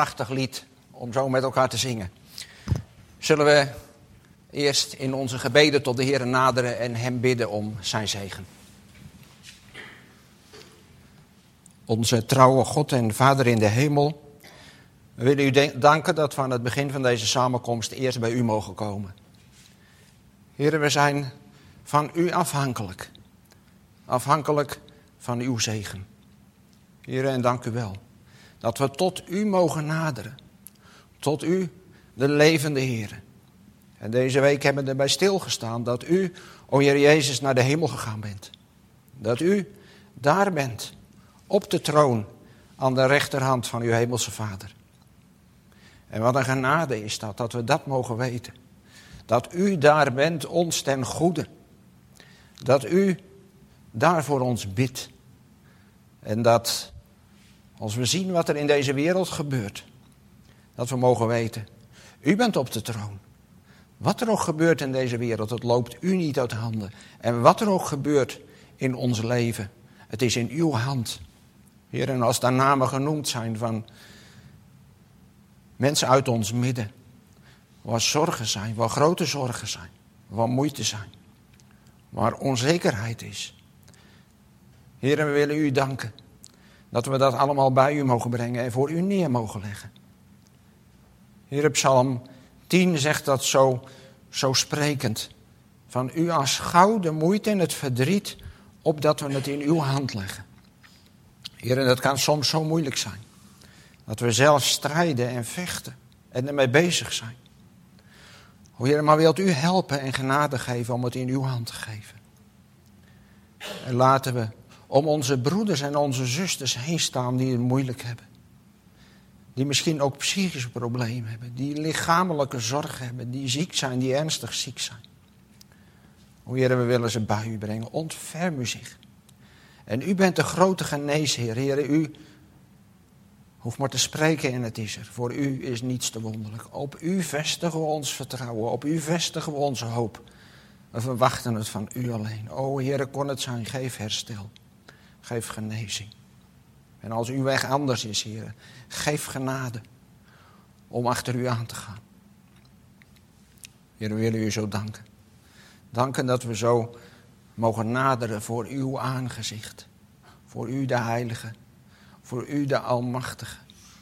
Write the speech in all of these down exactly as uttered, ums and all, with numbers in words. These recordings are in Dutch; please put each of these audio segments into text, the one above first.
prachtig lied om zo met elkaar te zingen. Zullen we eerst in onze gebeden tot de Heer naderen en hem bidden om zijn zegen. Onze trouwe God en Vader in de hemel, we willen u de- danken dat we aan het begin van deze samenkomst eerst bij u mogen komen. Heer, we zijn van u afhankelijk. Afhankelijk van uw zegen. Heer, en dank u wel dat we tot u mogen naderen. Tot u, de levende Heer. En deze week hebben we erbij stilgestaan dat u, o Heer Jezus, naar de hemel gegaan bent. Dat u daar bent, op de troon, aan de rechterhand van uw hemelse Vader. En wat een genade is dat, dat we dat mogen weten. Dat u daar bent, ons ten goede. Dat u daar voor ons bidt. En dat, als we zien wat er in deze wereld gebeurt, dat we mogen weten, u bent op de troon. Wat er ook gebeurt in deze wereld, het loopt u niet uit handen. En wat er ook gebeurt in ons leven, het is in uw hand. Heer, en als daar namen genoemd zijn van mensen uit ons midden, waar zorgen zijn, waar grote zorgen zijn, waar moeite zijn, waar onzekerheid is. Heer, we willen u danken dat we dat allemaal bij u mogen brengen en voor u neer mogen leggen. Heer, Psalm tien zegt dat zo, zo sprekend. Van u aanschouw de moeite en het verdriet, opdat we het in uw hand leggen. Heer, en dat kan soms zo moeilijk zijn. Dat we zelf strijden en vechten en ermee bezig zijn. O Heer, maar wilt u helpen en genade geven om het in uw hand te geven. En laten we om onze broeders en onze zusters heen staan die het moeilijk hebben. Die misschien ook psychische problemen hebben. Die lichamelijke zorg hebben. Die ziek zijn, die ernstig ziek zijn. O Heer, we willen ze bij u brengen. Ontferm u zich. En u bent de grote geneesheer. Heer, u hoeft maar te spreken en het is er. Voor u is niets te wonderlijk. Op u vestigen we ons vertrouwen. Op u vestigen we onze hoop. We verwachten het van u alleen. O Heer, kon het zijn, geef herstel. Geef genezing. En als uw weg anders is, Heer, geef genade om achter u aan te gaan. Heer, we willen u zo danken. Danken dat we zo mogen naderen voor uw aangezicht. Voor u de Heilige. Voor u de Almachtige.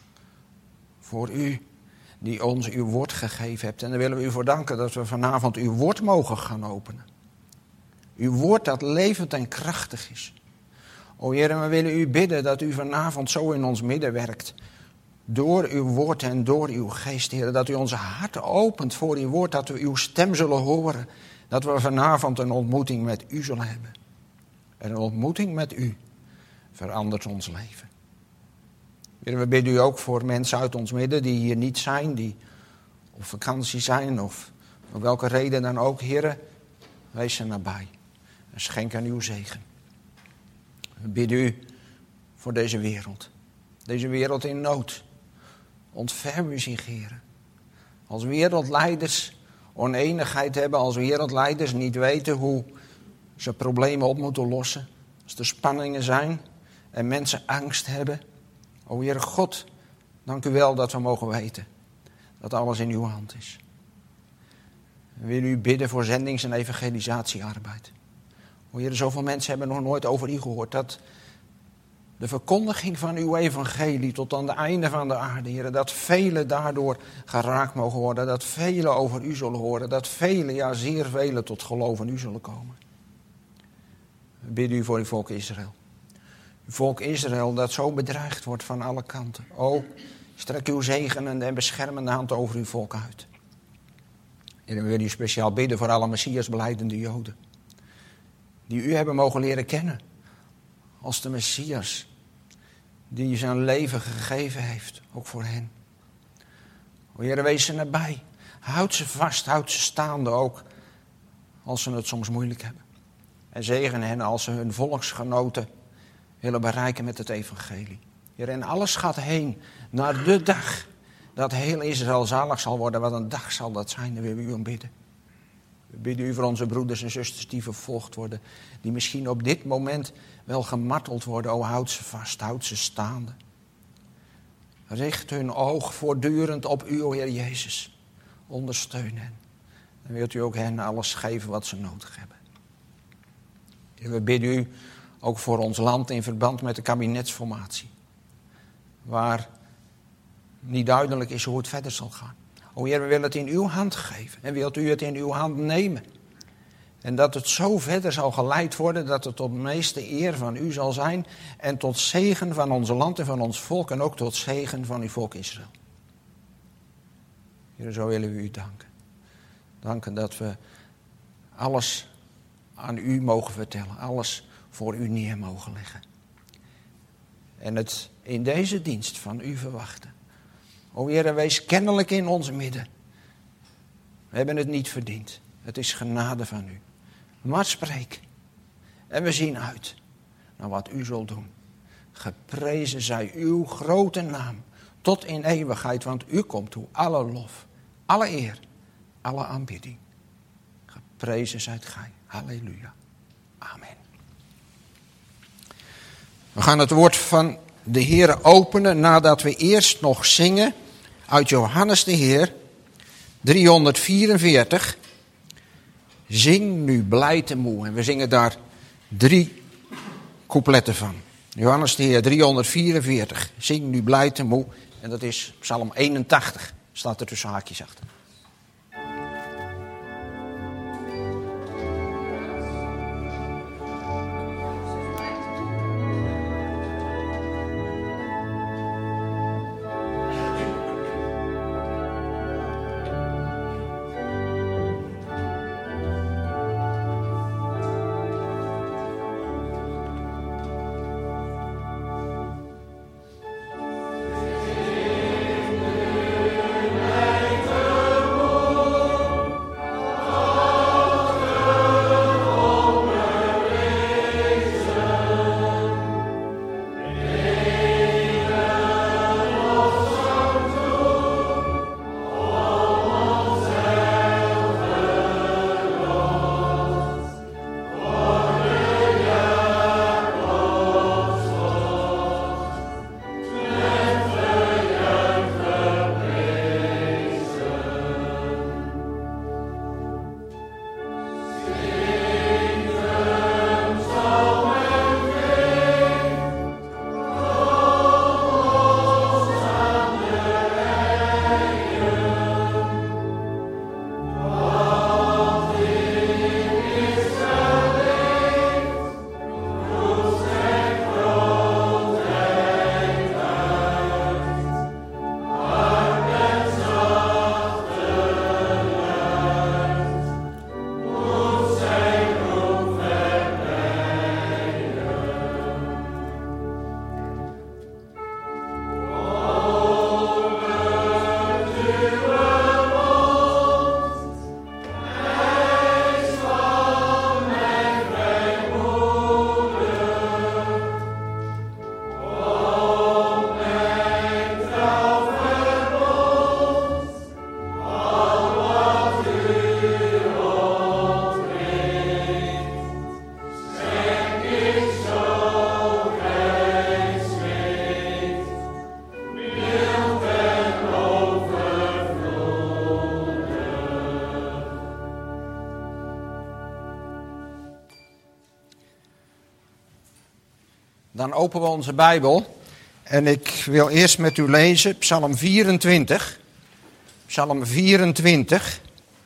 Voor u die ons uw woord gegeven hebt. En daar willen we u voor danken dat we vanavond uw woord mogen gaan openen. Uw woord dat levend en krachtig is. O Heer, en we willen u bidden dat u vanavond zo in ons midden werkt. Door uw woord en door uw geest, Heer. Dat u onze harten opent voor uw woord, dat we uw stem zullen horen. Dat we vanavond een ontmoeting met u zullen hebben. En een ontmoeting met u verandert ons leven. Heer, we bidden u ook voor mensen uit ons midden die hier niet zijn, die op vakantie zijn of om welke reden dan ook. Heer, wees ze nabij en schenk aan uw zegen. We bidden u voor deze wereld. Deze wereld in nood. Ontferm u zich, Heer. Als wereldleiders oneenigheid hebben, als wereldleiders niet weten hoe ze problemen op moeten lossen. Als er spanningen zijn en mensen angst hebben. O Heer God, dank u wel dat we mogen weten dat alles in uw hand is. We willen u bidden voor zendings- en evangelisatiearbeid. O Heer, zoveel mensen hebben nog nooit over u gehoord. Dat de verkondiging van uw evangelie tot aan het einde van de aarde, Heer, dat velen daardoor geraakt mogen worden. Dat velen over u zullen horen. Dat velen, ja zeer velen tot geloof in u zullen komen. We bidden u voor uw volk Israël. Uw volk Israël dat zo bedreigd wordt van alle kanten. O, strek uw zegenende en beschermende hand over uw volk uit. En we willen u speciaal bidden voor alle Messiasbelijdende Joden. Die u hebben mogen leren kennen als de Messias. Die zijn leven gegeven heeft, ook voor hen. O Heer, wees ze nabij. Houd ze vast, houd ze staande ook als ze het soms moeilijk hebben. En zegen hen als ze hun volksgenoten willen bereiken met het evangelie. Heer, en alles gaat heen naar de dag dat heel Israël zalig zal worden. Wat een dag zal dat zijn, daar willen we u om bidden. We bidden u voor onze broeders en zusters die vervolgd worden. Die misschien op dit moment wel gemarteld worden. O, houd ze vast, houd ze staande. Richt hun oog voortdurend op u, o Heer Jezus. Ondersteun hen. En wilt u ook hen alles geven wat ze nodig hebben. Heer, we bidden u ook voor ons land in verband met de kabinetsformatie. Waar niet duidelijk is hoe het verder zal gaan. O Heer, we willen het in uw hand geven. En wilt u het in uw hand nemen. En dat het zo verder zal geleid worden dat het tot meeste eer van u zal zijn. En tot zegen van ons land en van ons volk. En ook tot zegen van uw volk Israël. Heer, zo willen we u danken. Danken dat we alles aan u mogen vertellen. Alles voor u neer mogen leggen. En het in deze dienst van u verwachten. O Heer, wees kennelijk in ons midden. We hebben het niet verdiend. Het is genade van u. Maar spreek. En we zien uit naar wat u zult doen. Geprezen zij uw grote naam. Tot in eeuwigheid. Want u komt toe alle lof. Alle eer. Alle aanbidding. Geprezen zijt gij. Halleluja. Amen. We gaan het woord van de Heer openen nadat we eerst nog zingen uit Johannes de Heer driehonderdvierenveertig. Zing nu blij te moe. En we zingen daar drie coupletten van. Johannes de Heer driehonderdvierenveertig. Zing nu blij te moe. En dat is Psalm eenentachtig. Staat er tussen haakjes achter. Dan openen we onze Bijbel. En ik wil eerst met u lezen Psalm vierentwintig. Psalm vierentwintig,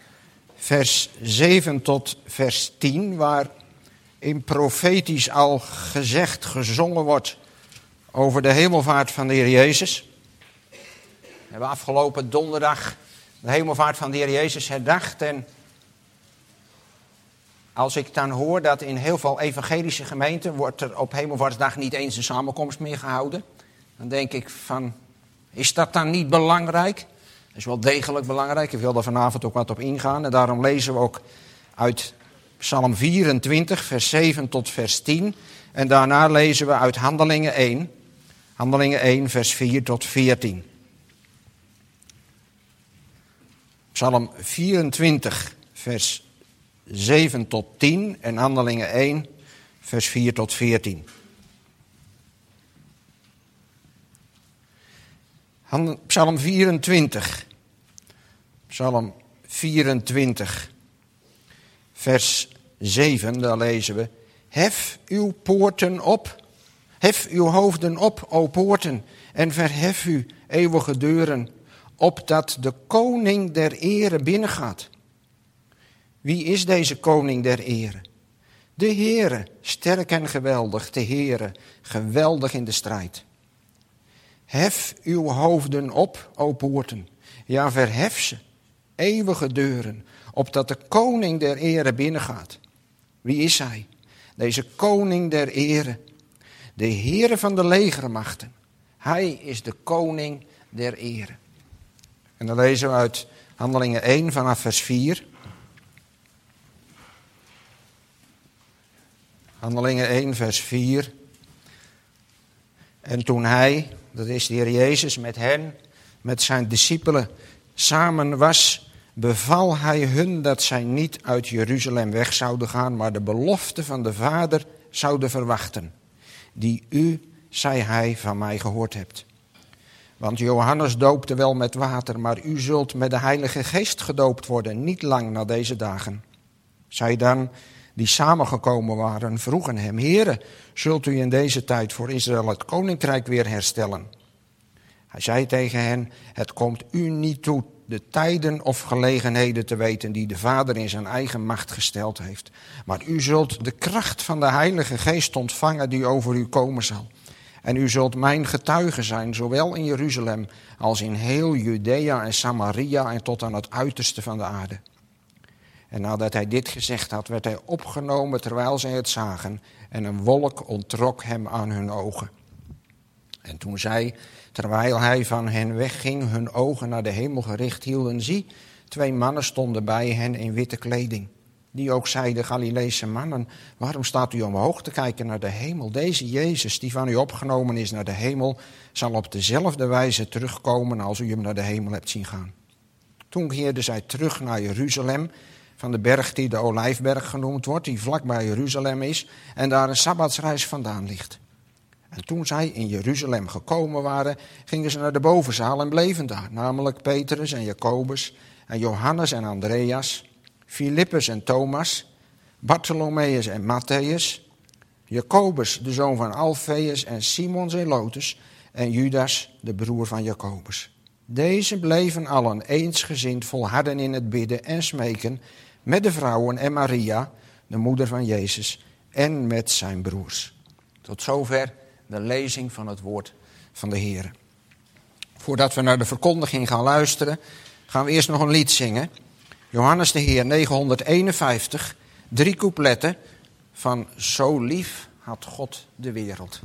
vers zeven tot vers tien, waarin profetisch al gezegd, gezongen wordt over de hemelvaart van de Heer Jezus. We hebben afgelopen donderdag de hemelvaart van de Heer Jezus herdacht. En als ik dan hoor dat in heel veel evangelische gemeenten wordt er op Hemelvaartsdag niet eens een samenkomst meer gehouden, dan denk ik van, is dat dan niet belangrijk? Dat is wel degelijk belangrijk. Ik wil daar vanavond ook wat op ingaan. En daarom lezen we ook uit Psalm vierentwintig, vers zeven tot vers tien. En daarna lezen we uit Handelingen één. Handelingen één, vers vier tot veertien. Psalm vierentwintig, vers zeven tot tien en Handelingen één, vers vier tot veertien. Psalm vierentwintig. Psalm vierentwintig, vers zeven, daar lezen we. Hef uw poorten op, hef uw hoofden op, o poorten, en verhef u, eeuwige deuren, opdat de koning der ere binnengaat. Wie is deze koning der ere? De Heere, sterk en geweldig, de Heere, geweldig in de strijd. Hef uw hoofden op, o poorten, ja verhef ze, eeuwige deuren, opdat de koning der ere binnengaat. Wie is hij? Deze koning der ere, de Heere van de legermachten. Hij is de koning der ere. En dan lezen we uit Handelingen één vanaf vers vier. Handelingen één vers vier. En toen hij, dat is de Heer Jezus, met hen, met zijn discipelen samen was, beval hij hun dat zij niet uit Jeruzalem weg zouden gaan, maar de belofte van de Vader zouden verwachten, die u, zei hij, van mij gehoord hebt. Want Johannes doopte wel met water, maar u zult met de Heilige Geest gedoopt worden, niet lang na deze dagen. Zij dan, die samengekomen waren, vroegen hem, Heere, zult u in deze tijd voor Israël het koninkrijk weer herstellen? Hij zei tegen hen, het komt u niet toe de tijden of gelegenheden te weten die de Vader in zijn eigen macht gesteld heeft. Maar u zult de kracht van de Heilige Geest ontvangen die over u komen zal. En u zult mijn getuige zijn, zowel in Jeruzalem als in heel Judea en Samaria en tot aan het uiterste van de aarde. En nadat hij dit gezegd had, werd hij opgenomen terwijl zij het zagen, en een wolk onttrok hem aan hun ogen. En toen zij, terwijl hij van hen wegging, hun ogen naar de hemel gericht hielden, zie, twee mannen stonden bij hen in witte kleding. Die ook zeiden, Galileese mannen, waarom staat u omhoog te kijken naar de hemel? Deze Jezus, die van u opgenomen is naar de hemel, zal op dezelfde wijze terugkomen als u hem naar de hemel hebt zien gaan. Toen keerden zij terug naar Jeruzalem, van de berg die de Olijfberg genoemd wordt, die vlakbij Jeruzalem is en daar een sabbatsreis vandaan ligt. En toen zij in Jeruzalem gekomen waren, gingen ze naar de bovenzaal en bleven daar, namelijk Petrus en Jacobus en Johannes en Andreas, Filippus en Thomas, Bartholomeus en Matthäus, Jacobus de zoon van Alfeus en Simon Zelotes en Judas de broer van Jacobus. Deze bleven allen eensgezind volharden in het bidden en smeken met de vrouwen en Maria, de moeder van Jezus, en met zijn broers. Tot zover de lezing van het woord van de Heer. Voordat we naar de verkondiging gaan luisteren, gaan we eerst nog een lied zingen. Johannes de Heer, negenhonderdeenenvijftig, drie coupletten van Zo lief had God de wereld.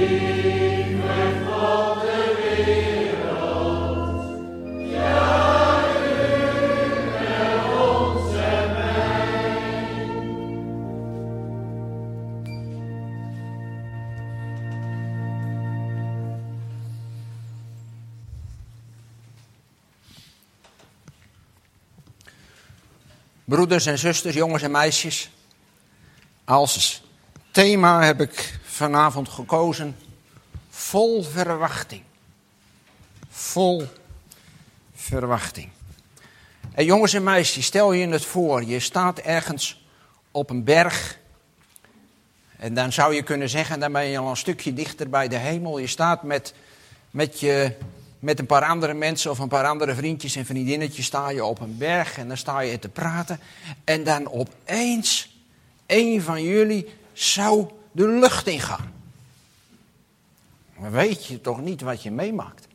Broeders en zusters, jongens en meisjes, als thema heb ik vanavond gekozen, vol verwachting. Vol verwachting. En jongens en meisjes, stel je het voor, je staat ergens op een berg. En dan zou je kunnen zeggen, dan ben je al een stukje dichter bij de hemel. Je staat met, met, je, met een paar andere mensen of een paar andere vriendjes en vriendinnetjes sta je op een berg. En dan sta je te praten. En dan opeens, een van jullie zou de lucht ingaan. Maar weet je toch niet wat je meemaakt?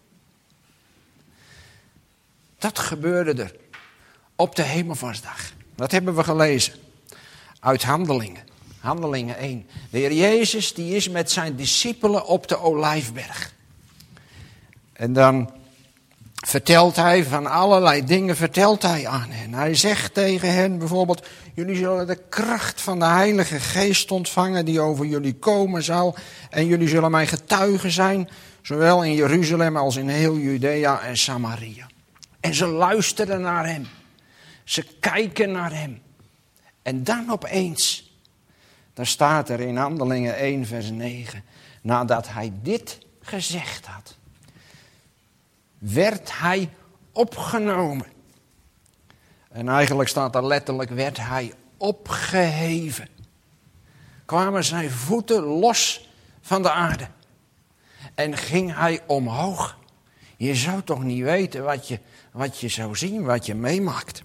Dat gebeurde er op de Hemelvaartsdag. Dat hebben we gelezen uit Handelingen. Handelingen één. De Heer Jezus die is met zijn discipelen op de Olijfberg. En dan vertelt hij van allerlei dingen, vertelt hij aan hen. Hij zegt tegen hen bijvoorbeeld, jullie zullen de kracht van de Heilige Geest ontvangen die over jullie komen zal. En jullie zullen mijn getuigen zijn, zowel in Jeruzalem als in heel Judea en Samaria. En ze luisteren naar hem. Ze kijken naar hem. En dan opeens, daar staat er in Handelingen één vers negen, nadat hij dit gezegd had, werd hij opgenomen. En eigenlijk staat er letterlijk, werd hij opgeheven. Kwamen zijn voeten los van de aarde. En ging hij omhoog. Je zou toch niet weten wat je, wat je zou zien, wat je meemaakt.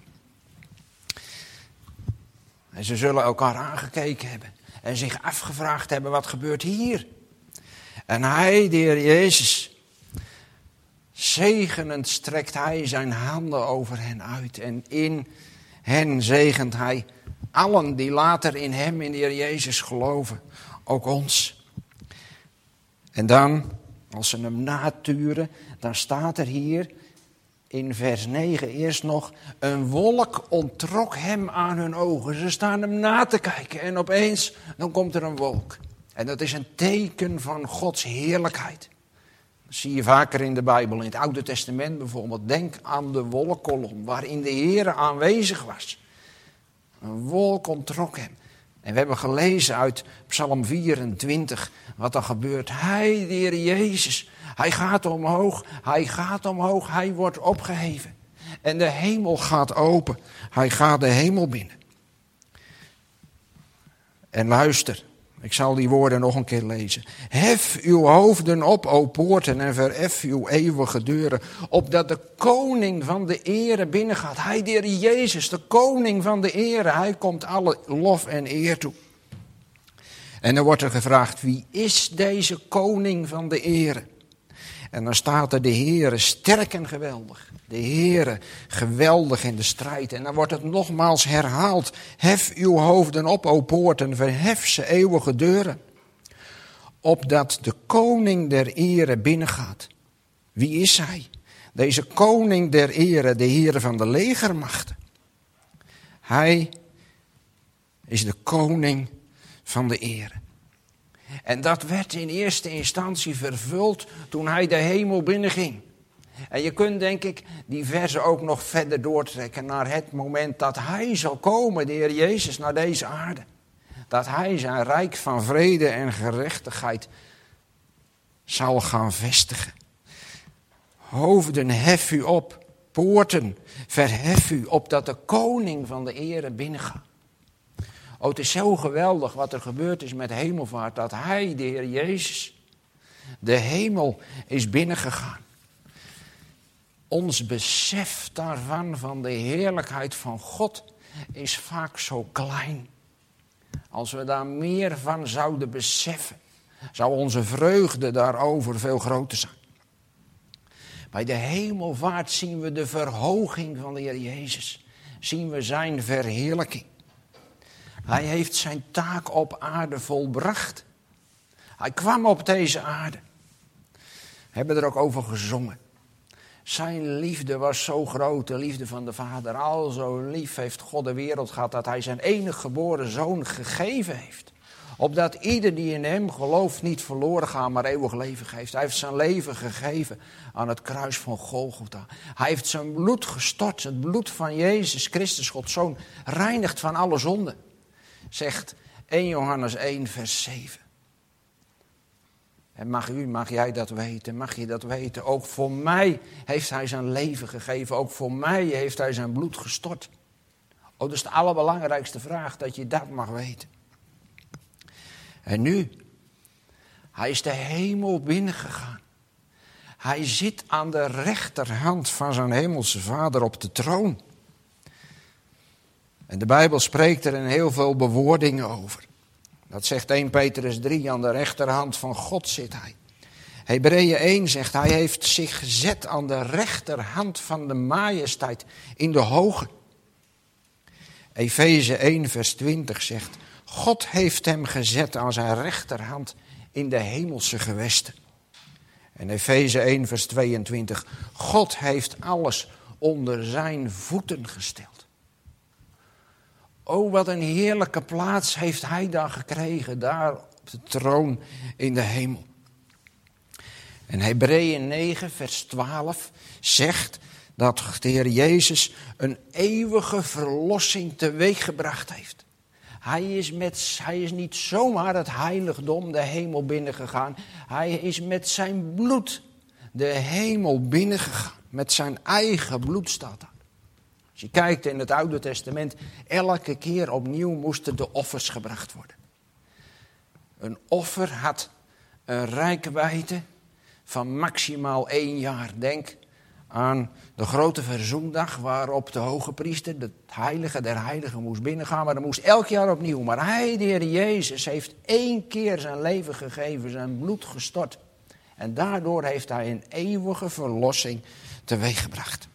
En ze zullen elkaar aangekeken hebben. En zich afgevraagd hebben, wat gebeurt hier? En hij, de Heer Jezus, zegenend strekt hij zijn handen over hen uit. En in hen zegent hij allen die later in hem, in de Heer Jezus geloven. Ook ons. En dan, als ze hem naturen, dan staat er hier in vers negen eerst nog, een wolk onttrok hem aan hun ogen. Ze staan hem na te kijken en opeens, dan komt er een wolk. En dat is een teken van Gods heerlijkheid. Dat zie je vaker in de Bijbel, in het Oude Testament bijvoorbeeld. Denk aan de wolkkolom waarin de Heer aanwezig was. Een wolk onttrok hem. En we hebben gelezen uit Psalm vierentwintig wat er gebeurt. Hij, de Heer Jezus, hij gaat omhoog, hij gaat omhoog, hij wordt opgeheven. En de hemel gaat open, hij gaat de hemel binnen. En luister, ik zal die woorden nog een keer lezen. Hef uw hoofden op, o poorten, en verhef uw eeuwige deuren, opdat de koning van de ere binnengaat. Hij, de Heer Jezus, de koning van de ere, hij komt alle lof en eer toe. En dan wordt er gevraagd, wie is deze koning van de ere? En dan staat er, de Heere sterk en geweldig. De Heere geweldig in de strijd. En dan wordt het nogmaals herhaald. Hef uw hoofden op, o poorten, verhef ze eeuwige deuren. Opdat de koning der ere binnengaat. Wie is hij? Deze koning der ere, de Heere van de legermachten. Hij is de koning van de ere. En dat werd in eerste instantie vervuld toen hij de hemel binnenging. En je kunt denk ik die verse ook nog verder doortrekken naar het moment dat hij zal komen, de Heer Jezus, naar deze aarde. Dat hij zijn rijk van vrede en gerechtigheid zal gaan vestigen. Hoofden, hef u op, poorten, verhef u, opdat de koning van de ere binnengaat. Oh, het is zo geweldig wat er gebeurd is met hemelvaart, dat hij, de Heer Jezus, de hemel is binnengegaan. Ons besef daarvan, van de heerlijkheid van God, is vaak zo klein. Als we daar meer van zouden beseffen, zou onze vreugde daarover veel groter zijn. Bij de hemelvaart zien we de verhoging van de Heer Jezus. Zien we zijn verheerlijking. Hij heeft zijn taak op aarde volbracht. Hij kwam op deze aarde. We hebben er ook over gezongen. Zijn liefde was zo groot, de liefde van de Vader. Al zo lief heeft God de wereld gehad dat hij zijn enige geboren zoon gegeven heeft. Opdat ieder die in hem gelooft niet verloren gaat, maar eeuwig leven geeft. Hij heeft zijn leven gegeven aan het kruis van Golgotha. Hij heeft zijn bloed gestort. Het bloed van Jezus Christus, Gods Zoon, reinigt van alle zonde. Zegt eerste Johannes één vers zeven. En mag u, mag jij dat weten, mag je dat weten. Ook voor mij heeft hij zijn leven gegeven. Ook voor mij heeft hij zijn bloed gestort. Oh, dat is de allerbelangrijkste vraag, dat je dat mag weten. En nu, hij is de hemel binnengegaan. Hij zit aan de rechterhand van zijn hemelse Vader op de troon. En de Bijbel spreekt er in heel veel bewoordingen over. Dat zegt eerste Petrus drie, aan de rechterhand van God zit hij. Hebreeën één zegt, hij heeft zich gezet aan de rechterhand van de majesteit in de hoge. Efeze één vers twintig zegt, God heeft hem gezet aan zijn rechterhand in de hemelse gewesten. En Efeze één vers tweeëntwintig, God heeft alles onder zijn voeten gesteld. Oh, wat een heerlijke plaats heeft hij dan gekregen, daar op de troon in de hemel. En Hebreeën negen vers twaalf zegt dat de Heer Jezus een eeuwige verlossing teweeggebracht heeft. Hij is, met, hij is niet zomaar het heiligdom, de hemel binnengegaan. Hij is met zijn bloed de hemel binnengegaan. Met zijn eigen bloed staat daar. Als je kijkt in het Oude Testament, elke keer opnieuw moesten de offers gebracht worden. Een offer had een reikwijdte van maximaal één jaar. Denk aan de grote verzoendag waarop de hoge priester, de heilige der heiligen, moest binnengaan. Maar dat moest elk jaar opnieuw. Maar hij, de Heer Jezus, heeft één keer zijn leven gegeven, zijn bloed gestort. En daardoor heeft hij een eeuwige verlossing teweeggebracht.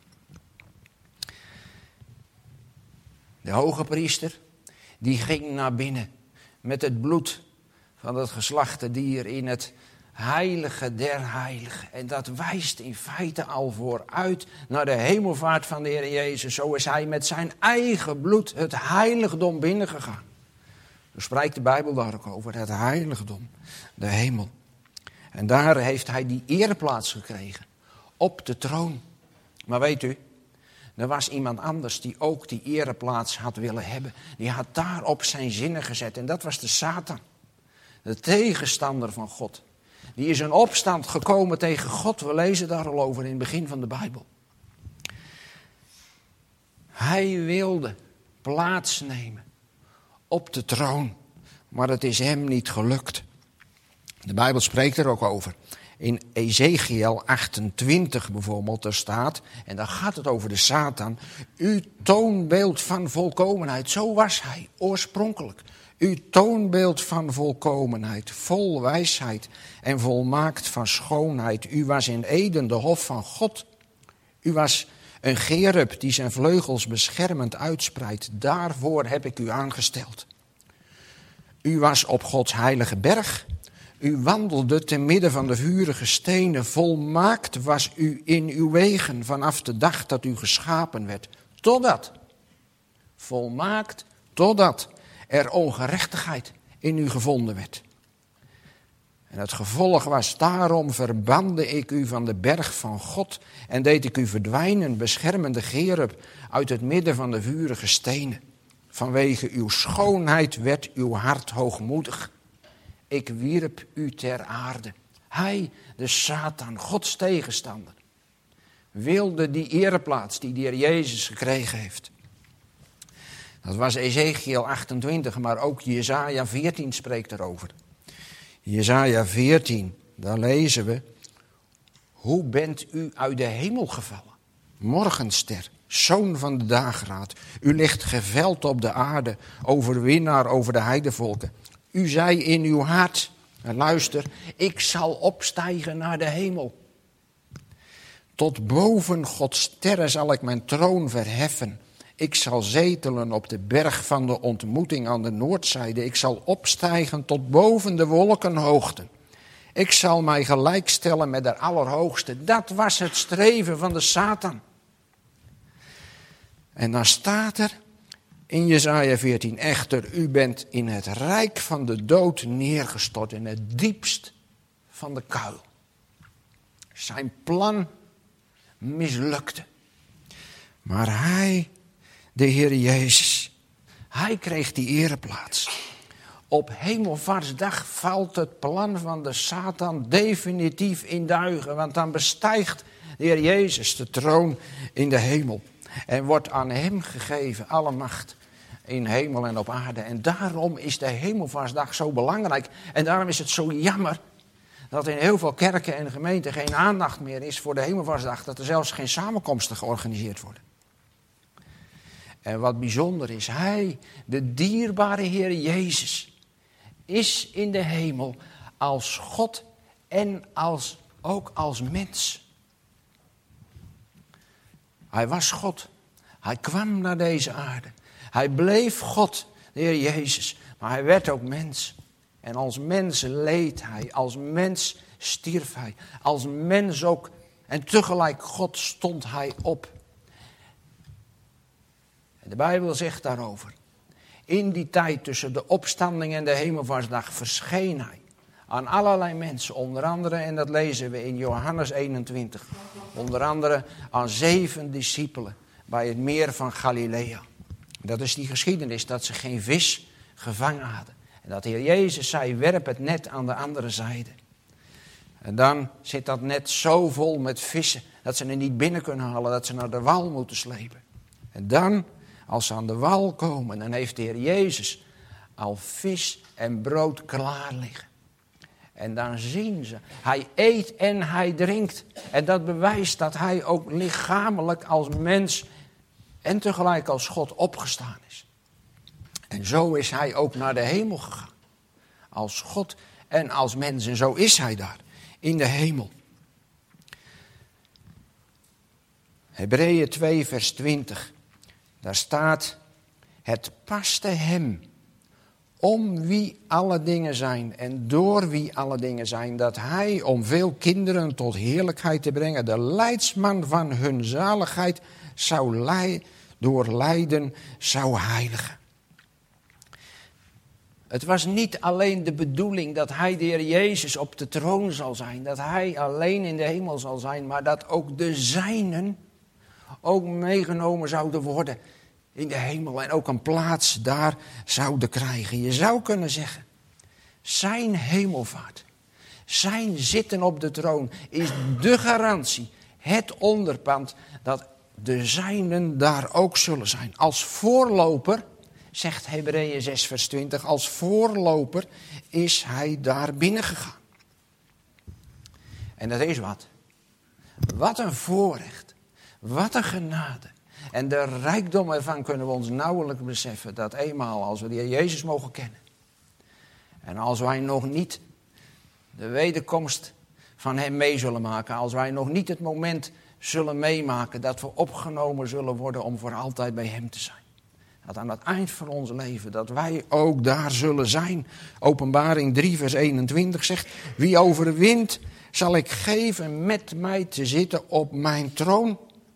De hoge priester, die ging naar binnen met het bloed van het geslachte dier in het heilige der heiligen. En dat wijst in feite al vooruit naar de hemelvaart van de Heer Jezus. Zo is hij met zijn eigen bloed het heiligdom binnengegaan. Zo spreekt de Bijbel daar ook over, het heiligdom, de hemel. En daar heeft hij die ereplaats gekregen, op de troon. Maar weet u, er was iemand anders die ook die ereplaats had willen hebben. Die had daar op zijn zinnen gezet en dat was de Satan. De tegenstander van God. Die is in opstand gekomen tegen God. We lezen daar al over in het begin van de Bijbel. Hij wilde plaatsnemen op de troon. Maar het is hem niet gelukt. De Bijbel spreekt er ook over. In Ezechiël achtentwintig bijvoorbeeld, daar staat, en dan gaat het over de Satan. Uw toonbeeld van volkomenheid, zo was hij oorspronkelijk. Uw toonbeeld van volkomenheid, vol wijsheid en volmaakt van schoonheid. U was in Eden de hof van God. U was een gerub die zijn vleugels beschermend uitspreidt. Daarvoor heb ik u aangesteld. U was op Gods heilige berg. U wandelde te midden van de vurige stenen. Volmaakt was u in uw wegen vanaf de dag dat u geschapen werd. Totdat, volmaakt, totdat er ongerechtigheid in u gevonden werd. En het gevolg was, daarom verbande ik u van de berg van God en deed ik u verdwijnen, beschermende gerub, uit het midden van de vurige stenen. Vanwege uw schoonheid werd uw hart hoogmoedig. Ik wierp u ter aarde. Hij, de Satan, Gods tegenstander, wilde die ereplaats die de Heer Jezus gekregen heeft. Dat was Ezechiël achtentwintig, maar ook Jesaja veertien spreekt erover. Jesaja veertien, daar lezen we: hoe bent u uit de hemel gevallen? Morgenster, zoon van de dageraad. U ligt geveld op de aarde, overwinnaar over de heidevolken. U zei in uw hart, en luister, ik zal opstijgen naar de hemel. Tot boven Gods sterren zal ik mijn troon verheffen. Ik zal zetelen op de berg van de ontmoeting aan de noordzijde. Ik zal opstijgen tot boven de wolkenhoogten. Ik zal mij gelijkstellen met de Allerhoogste. Dat was het streven van de Satan. En dan staat er in Jesaja veertien, echter, u bent in het rijk van de dood neergestort, in het diepst van de kuil. Zijn plan mislukte. Maar hij, de Heer Jezus, hij kreeg die ereplaats. Op Hemelvaartsdag valt het plan van de Satan definitief in duigen. Want dan bestijgt de Heer Jezus de troon in de hemel. En wordt aan hem gegeven alle macht in hemel en op aarde. En daarom is de Hemelvaartsdag zo belangrijk. En daarom is het zo jammer dat in heel veel kerken en gemeenten geen aandacht meer is voor de Hemelvaartsdag. Dat er zelfs geen samenkomsten georganiseerd worden. En wat bijzonder is, hij, de dierbare Heer Jezus, is in de hemel als God en als, ook als mens. Hij was God. Hij kwam naar deze aarde. Hij bleef God, de Heer Jezus. Maar hij werd ook mens. En als mens leed hij. Als mens stierf hij. Als mens ook. En tegelijk God stond hij op. En de Bijbel zegt daarover. In die tijd tussen de opstanding en de Hemelvaartsdag verscheen hij aan allerlei mensen. Onder andere, en dat lezen we in Johannes eenentwintig. Onder andere aan zeven discipelen bij het meer van Galilea. Dat is die geschiedenis dat ze geen vis gevangen hadden. En dat de Heer Jezus zei, werp het net aan de andere zijde. En dan zit dat net zo vol met vissen dat ze er niet binnen kunnen halen, dat ze naar de wal moeten slepen. En dan, als ze aan de wal komen, dan heeft de Heer Jezus al vis en brood klaar liggen. En dan zien ze, hij eet en hij drinkt. En dat bewijst dat hij ook lichamelijk als mens en tegelijk als God opgestaan is. En zo is hij ook naar de hemel gegaan. Als God en als mens. En zo is hij daar, in de hemel. Hebreeën twee vers twintig. Daar staat, het paste hem, om wie alle dingen zijn en door wie alle dingen zijn, dat hij, om veel kinderen tot heerlijkheid te brengen, de leidsman van hun zaligheid zou lei, door lijden zou heiligen. Het was niet alleen de bedoeling dat hij, de Heer Jezus, op de troon zal zijn, dat hij alleen in de hemel zal zijn, maar dat ook de zijnen ook meegenomen zouden worden in de hemel en ook een plaats daar zouden krijgen. Je zou kunnen zeggen, zijn hemelvaart, zijn zitten op de troon is de garantie, het onderpand dat de zijnen daar ook zullen zijn. Als voorloper, zegt Hebreeën zes vers twintig, als voorloper is hij daar binnen gegaan. En dat is wat. Wat een voorrecht, wat een genade. En de rijkdom ervan kunnen we ons nauwelijks beseffen. Dat eenmaal als we de Heer Jezus mogen kennen. En als wij nog niet de wederkomst van hem mee zullen maken. Als wij nog niet het moment zullen meemaken dat we opgenomen zullen worden om voor altijd bij hem te zijn. Dat aan het eind van ons leven, dat wij ook daar zullen zijn. Openbaring drie vers eenentwintig zegt, wie overwint zal ik geven met mij te zitten op mijn troon.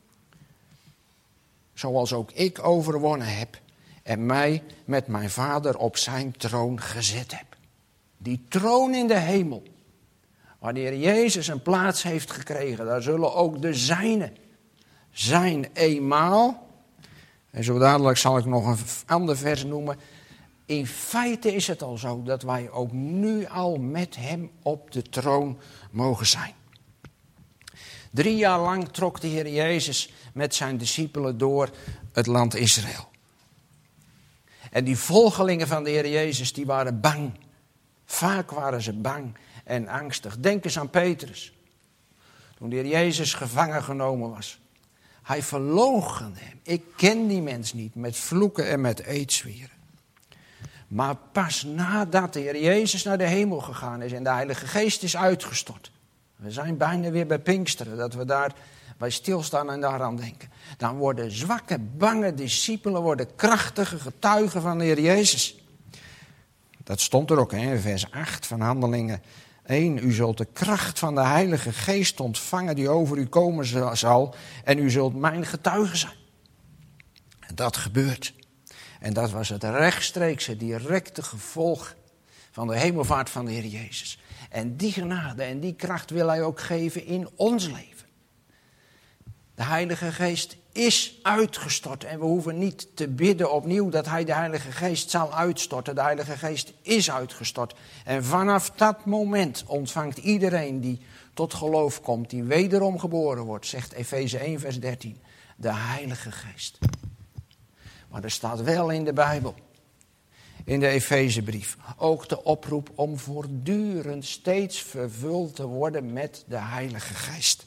Zoals ook ik overwonnen heb en mij met mijn Vader op zijn troon gezet heb. Die troon in de hemel, waar de Heer Jezus een plaats heeft gekregen, daar zullen ook de zijnen zijn eenmaal. En zo dadelijk zal ik nog een ander vers noemen. In feite is het al zo dat wij ook nu al met hem op de troon mogen zijn. Drie jaar lang trok de Heer Jezus met zijn discipelen door het land Israël. En die volgelingen van de Heer Jezus, die waren bang. Vaak waren ze bang en angstig. Denk eens aan Petrus. Toen de Heer Jezus gevangen genomen was. Hij verloochende hem. Ik ken die mens niet, met vloeken en met eetzwieren. Maar pas nadat de Heer Jezus naar de hemel gegaan is en de Heilige Geest is uitgestort. We zijn bijna weer bij Pinksteren, dat we daar bij stilstaan en daaraan denken. Dan worden zwakke, bange discipelen, worden krachtige getuigen van de Heer Jezus. Dat stond er ook hè, in vers acht van Handelingen één, u zult de kracht van de Heilige Geest ontvangen die over u komen zal. En u zult mijn getuige zijn. En dat gebeurt. En dat was het rechtstreekse, directe gevolg van de hemelvaart van de Heer Jezus. En die genade en die kracht wil hij ook geven in ons leven. De Heilige Geest is uitgestort en we hoeven niet te bidden opnieuw dat hij de Heilige Geest zal uitstorten. De Heilige Geest is uitgestort. En vanaf dat moment ontvangt iedereen die tot geloof komt, die wederom geboren wordt, zegt Efeze één vers dertien, de Heilige Geest. Maar er staat wel in de Bijbel, in de Efezebrief, ook de oproep om voortdurend steeds vervuld te worden met de Heilige Geest.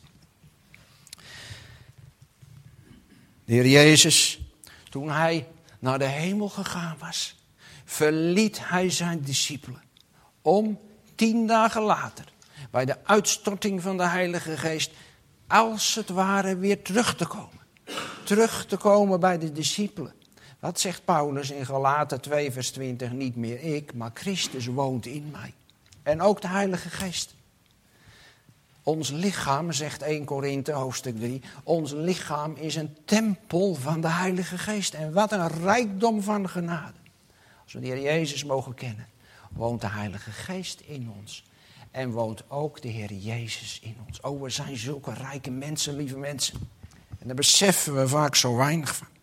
De Heer Jezus, toen hij naar de hemel gegaan was, verliet hij zijn discipelen om tien dagen later, bij de uitstorting van de Heilige Geest, als het ware weer terug te komen. Terug te komen bij de discipelen. Wat zegt Paulus in Galaten twee vers twintig? Niet meer ik, maar Christus woont in mij. En ook de Heilige Geest. Ons lichaam, zegt eerste Korinthe hoofdstuk drie, ons lichaam is een tempel van de Heilige Geest. En wat een rijkdom van genade. Als we de Heer Jezus mogen kennen, woont de Heilige Geest in ons. En woont ook de Heer Jezus in ons. Oh, we zijn zulke rijke mensen, lieve mensen. En daar beseffen we vaak zo weinig van.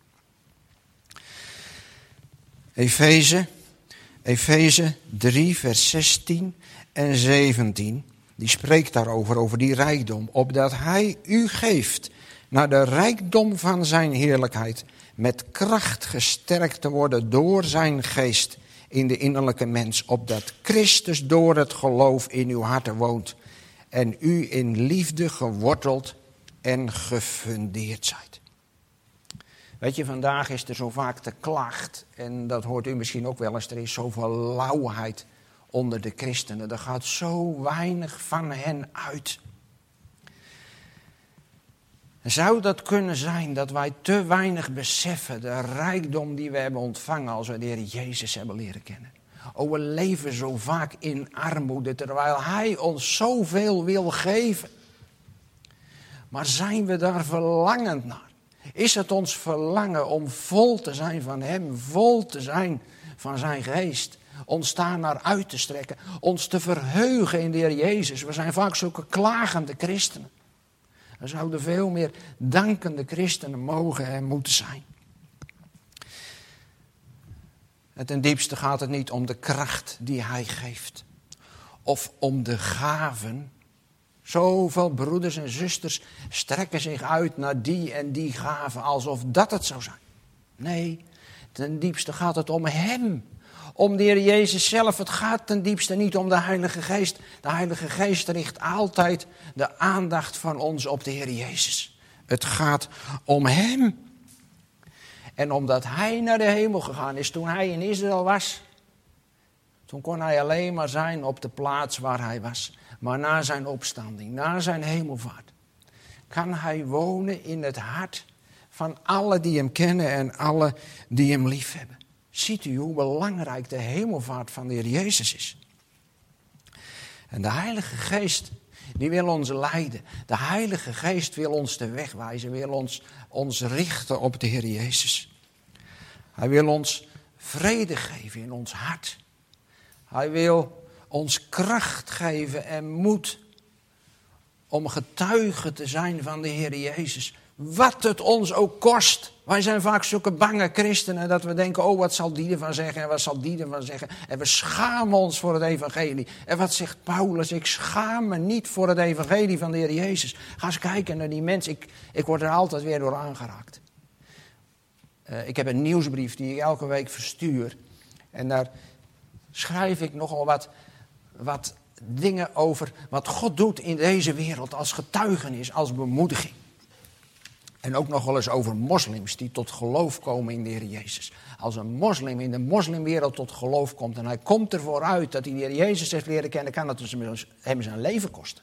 Efeze, Efeze drie vers zestien en zeventien. Die spreekt daarover, over die rijkdom. Opdat hij u geeft naar de rijkdom van zijn heerlijkheid. Met kracht gesterkt te worden door zijn geest in de innerlijke mens. Opdat Christus door het geloof in uw harten woont. En u in liefde geworteld en gefundeerd zijt. Weet je, vandaag is er zo vaak de klacht. En dat hoort u misschien ook wel eens. Er is zoveel lauwheid onder de christenen. Er gaat zo weinig van hen uit. Zou dat kunnen zijn dat wij te weinig beseffen de rijkdom die we hebben ontvangen als we de Heer Jezus hebben leren kennen? Oh, we leven zo vaak in armoede terwijl Hij ons zoveel wil geven. Maar zijn we daar verlangend naar? Is het ons verlangen om vol te zijn van Hem, vol te zijn van zijn geest? Ons daar naar uit te strekken, ons te verheugen in de Heer Jezus. We zijn vaak zulke klagende christenen. Er zouden veel meer dankende christenen mogen en moeten zijn. En ten diepste gaat het niet om de kracht die Hij geeft. Of om de gaven. Zoveel broeders en zusters strekken zich uit naar die en die gaven, alsof dat het zou zijn. Nee, ten diepste gaat het om Hem. Om de Heer Jezus zelf. Het gaat ten diepste niet om de Heilige Geest. De Heilige Geest richt altijd de aandacht van ons op de Heer Jezus. Het gaat om Hem. En omdat Hij naar de hemel gegaan is toen Hij in Israël was, toen kon Hij alleen maar zijn op de plaats waar Hij was. Maar na zijn opstanding, na zijn hemelvaart, kan Hij wonen in het hart van alle die Hem kennen en alle die Hem liefhebben. Ziet u hoe belangrijk de hemelvaart van de Heer Jezus is. En de Heilige Geest, die wil ons leiden. De Heilige Geest wil ons de weg wijzen, wil ons, ons richten op de Heer Jezus. Hij wil ons vrede geven in ons hart. Hij wil ons kracht geven en moed om getuige te zijn van de Heer Jezus. Wat het ons ook kost. Wij zijn vaak zulke bange christenen dat we denken, oh wat zal die ervan zeggen en wat zal die ervan zeggen. En we schamen ons voor het evangelie. En wat zegt Paulus? Ik schaam me niet voor het evangelie van de Heer Jezus. Ga eens kijken naar die mensen. Ik, ik word er altijd weer door aangeraakt. Uh, ik heb een nieuwsbrief die ik elke week verstuur. En daar schrijf ik nogal wat, wat dingen over wat God doet in deze wereld als getuigenis, als bemoediging. En ook nog wel eens over moslims die tot geloof komen in de Heer Jezus. Als een moslim in de moslimwereld tot geloof komt en hij komt ervoor uit dat hij de Heer Jezus heeft leren kennen, kan dat dus hem zijn leven kosten.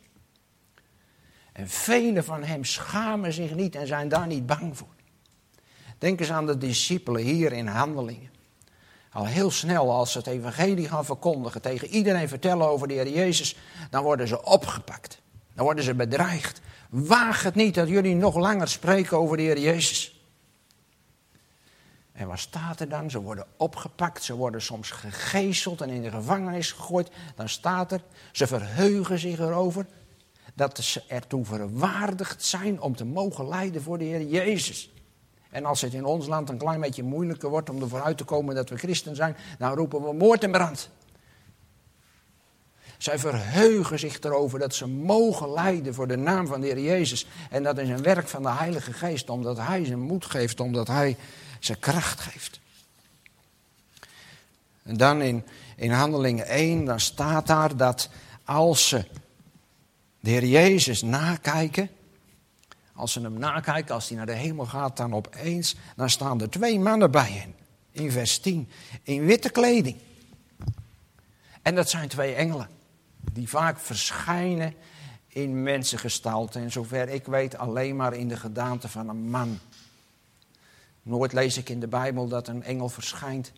En velen van hem schamen zich niet en zijn daar niet bang voor. Denk eens aan de discipelen hier in Handelingen. Al heel snel als ze het evangelie gaan verkondigen, tegen iedereen vertellen over de Heer Jezus, dan worden ze opgepakt. Dan worden ze bedreigd. Waag het niet dat jullie nog langer spreken over de Heer Jezus. En wat staat er dan? Ze worden opgepakt, ze worden soms gegezeld en in de gevangenis gegooid. Dan staat er, ze verheugen zich erover dat ze ertoe verwaardigd zijn om te mogen lijden voor de Heer Jezus. En als het in ons land een klein beetje moeilijker wordt om ervoor uit te komen dat we christen zijn, dan roepen we moord en brand. Zij verheugen zich erover dat ze mogen lijden voor de naam van de Heer Jezus. En dat is een werk van de Heilige Geest, omdat Hij ze moed geeft, omdat Hij ze kracht geeft. En dan in, in Handelingen één, dan staat daar dat als ze de Heer Jezus nakijken, als ze hem nakijken, als hij naar de hemel gaat, dan opeens, dan staan er twee mannen bij hen. In vers tien, in witte kleding. En dat zijn twee engelen, die vaak verschijnen in mensengestalte. En zover ik weet alleen maar in de gedaante van een man. Nooit lees ik in de Bijbel dat een engel verschijnt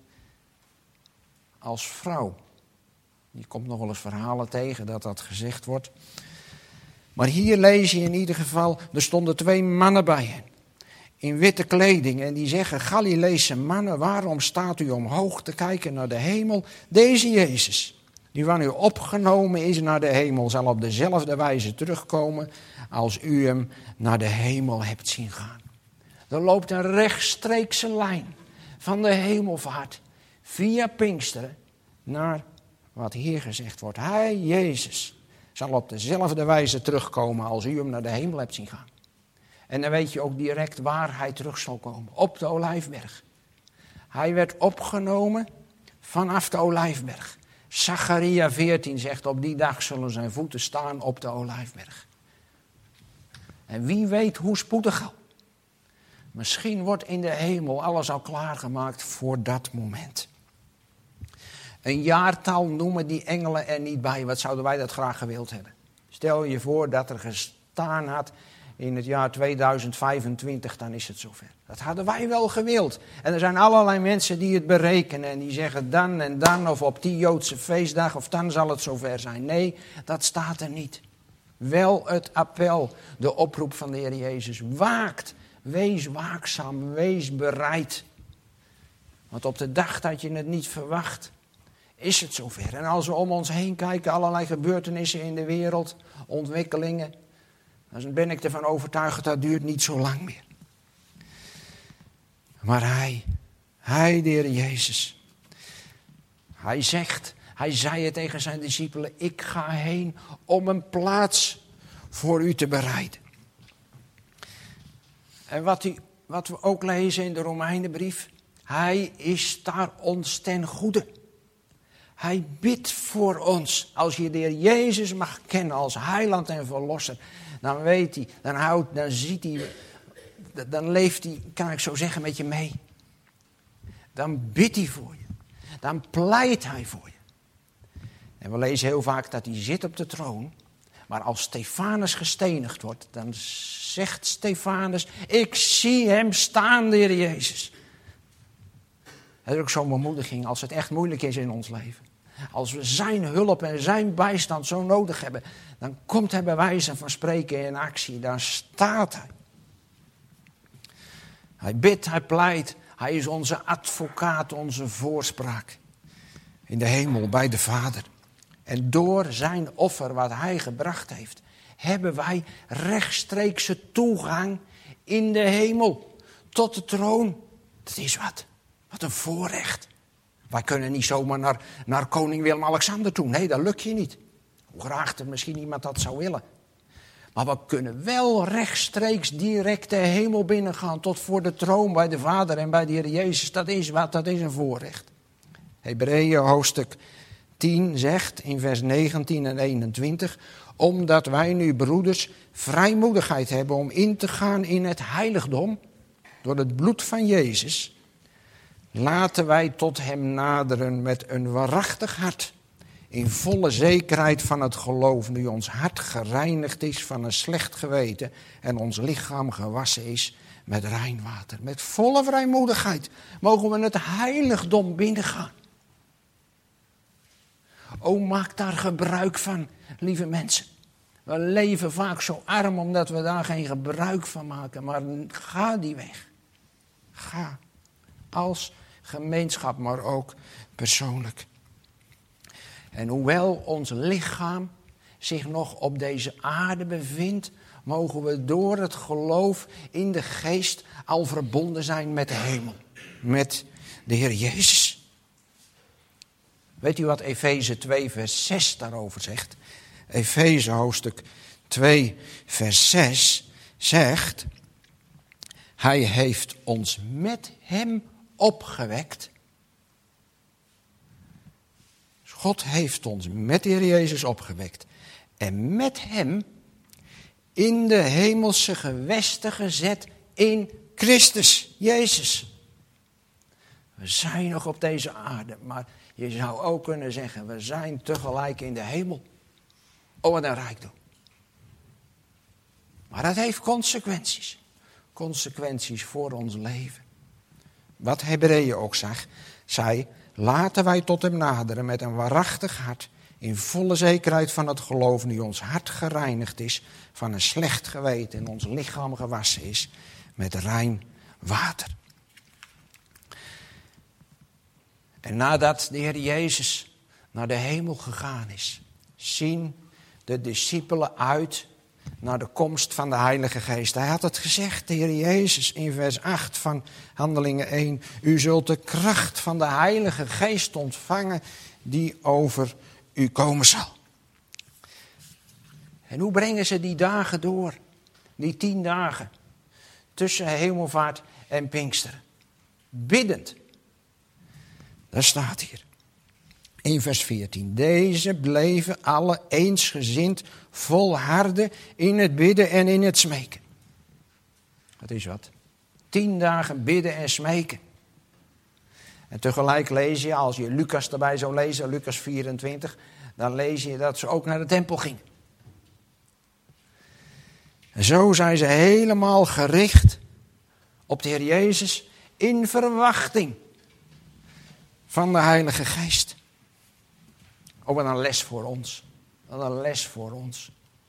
als vrouw. Je komt nog wel eens verhalen tegen dat dat gezegd wordt. Maar hier lees je in ieder geval, er stonden twee mannen bij hen. In witte kleding. En die zeggen, Galileese mannen, waarom staat u omhoog te kijken naar de hemel? Deze Jezus, die van u opgenomen is naar de hemel, zal op dezelfde wijze terugkomen als u hem naar de hemel hebt zien gaan. Er loopt een rechtstreekse lijn van de hemelvaart via Pinksteren naar wat hier gezegd wordt. Hij, Jezus, zal op dezelfde wijze terugkomen als u hem naar de hemel hebt zien gaan. En dan weet je ook direct waar hij terug zal komen. Op de Olijfberg. Hij werd opgenomen vanaf de Olijfberg. Zacharia veertien zegt, op die dag zullen zijn voeten staan op de Olijfberg. En wie weet hoe spoedig al. Misschien wordt in de hemel alles al klaargemaakt voor dat moment. Een jaartal noemen die engelen er niet bij. Wat zouden wij dat graag gewild hebben? Stel je voor dat er gestaan had in het jaar tweeduizend vijfentwintig, dan is het zover. Dat hadden wij wel gewild. En er zijn allerlei mensen die het berekenen en die zeggen dan en dan of op die Joodse feestdag of dan zal het zover zijn. Nee, dat staat er niet. Wel het appel, de oproep van de Heer Jezus. Waakt, wees waakzaam, wees bereid. Want op de dag dat je het niet verwacht, is het zover. En als we om ons heen kijken, allerlei gebeurtenissen in de wereld, ontwikkelingen, dan ben ik ervan overtuigd dat duurt niet zo lang meer. Maar hij, hij de Heer Jezus, hij zegt, hij zei het tegen zijn discipelen, ik ga heen om een plaats voor u te bereiden. En wat, u, wat we ook lezen in de Romeinenbrief, hij is daar ons ten goede. Hij bidt voor ons. Als je de Heer Jezus mag kennen als heiland en verlosser, dan weet hij, dan houdt, dan ziet hij, dan leeft hij, kan ik zo zeggen, met je mee. Dan bidt hij voor je. Dan pleit hij voor je. En we lezen heel vaak dat hij zit op de troon. Maar als Stefanus gestenigd wordt, dan zegt Stefanus, ik zie hem staan, de Heer Jezus. Dat is ook zo'n bemoediging als het echt moeilijk is in ons leven. Als we zijn hulp en zijn bijstand zo nodig hebben, dan komt hij bij wijze van spreken in actie. Daar staat hij. Hij bidt, hij pleit. Hij is onze advocaat, onze voorspraak. In de hemel bij de Vader. En door zijn offer wat hij gebracht heeft, hebben wij rechtstreekse toegang in de hemel. Tot de troon. Dat is wat. Wat een voorrecht. Wij kunnen niet zomaar naar, naar koning Willem-Alexander toe. Nee, dat lukt je niet. Hoe graag er misschien iemand dat zou willen. Maar we kunnen wel rechtstreeks direct de hemel binnengaan. Tot voor de troon bij de Vader en bij de Heer Jezus. Dat is wat, dat is een voorrecht. Hebreeën hoofdstuk tien zegt in vers negentien en eenentwintig. Omdat wij nu, broeders, vrijmoedigheid hebben om in te gaan in het heiligdom. Door het bloed van Jezus. Laten wij tot hem naderen met een waarachtig hart. In volle zekerheid van het geloof, nu ons hart gereinigd is van een slecht geweten en ons lichaam gewassen is met rein water. Met volle vrijmoedigheid mogen we het heiligdom binnengaan. O, maak daar gebruik van, lieve mensen. We leven vaak zo arm omdat we daar geen gebruik van maken. Maar ga die weg. Ga. Als gemeenschap, maar ook persoonlijk. En hoewel ons lichaam zich nog op deze aarde bevindt, mogen we door het geloof in de geest al verbonden zijn met de hemel. Met de Heer Jezus. Weet u wat Efeze twee vers zes daarover zegt? Efeze hoofdstuk twee vers zes zegt: Hij heeft ons met hem opgewekt. God heeft ons met de Heer Jezus opgewekt. En met hem in de hemelse gewesten gezet in Christus Jezus. We zijn nog op deze aarde, maar je zou ook kunnen zeggen, we zijn tegelijk in de hemel. Oh, wat een rijkdom. Maar dat heeft consequenties. Consequenties voor ons leven. Wat Hebreeën ook zag, zei, laten wij tot hem naderen met een waarachtig hart, in volle zekerheid van het geloof, nu ons hart gereinigd is van een slecht geweten en ons lichaam gewassen is met rein water. En nadat de Heer Jezus naar de hemel gegaan is, zien de discipelen uit naar de komst van de Heilige Geest. Hij had het gezegd, de Heer Jezus, in vers acht van Handelingen één. U zult de kracht van de Heilige Geest ontvangen die over u komen zal. En hoe brengen ze die dagen door? Die tien dagen tussen hemelvaart en Pinksteren. Biddend. Daar staat hier. In vers veertien. Deze bleven alle eensgezind volharden in het bidden en in het smeken. Dat is wat. Tien dagen bidden en smeken. En tegelijk lees je, als je Lucas erbij zou lezen, Lucas vierentwintig, dan lees je dat ze ook naar de tempel gingen. En zo zijn ze helemaal gericht op de Heer Jezus in verwachting van de Heilige Geest. Ook wat een les voor ons. Wat een les voor ons.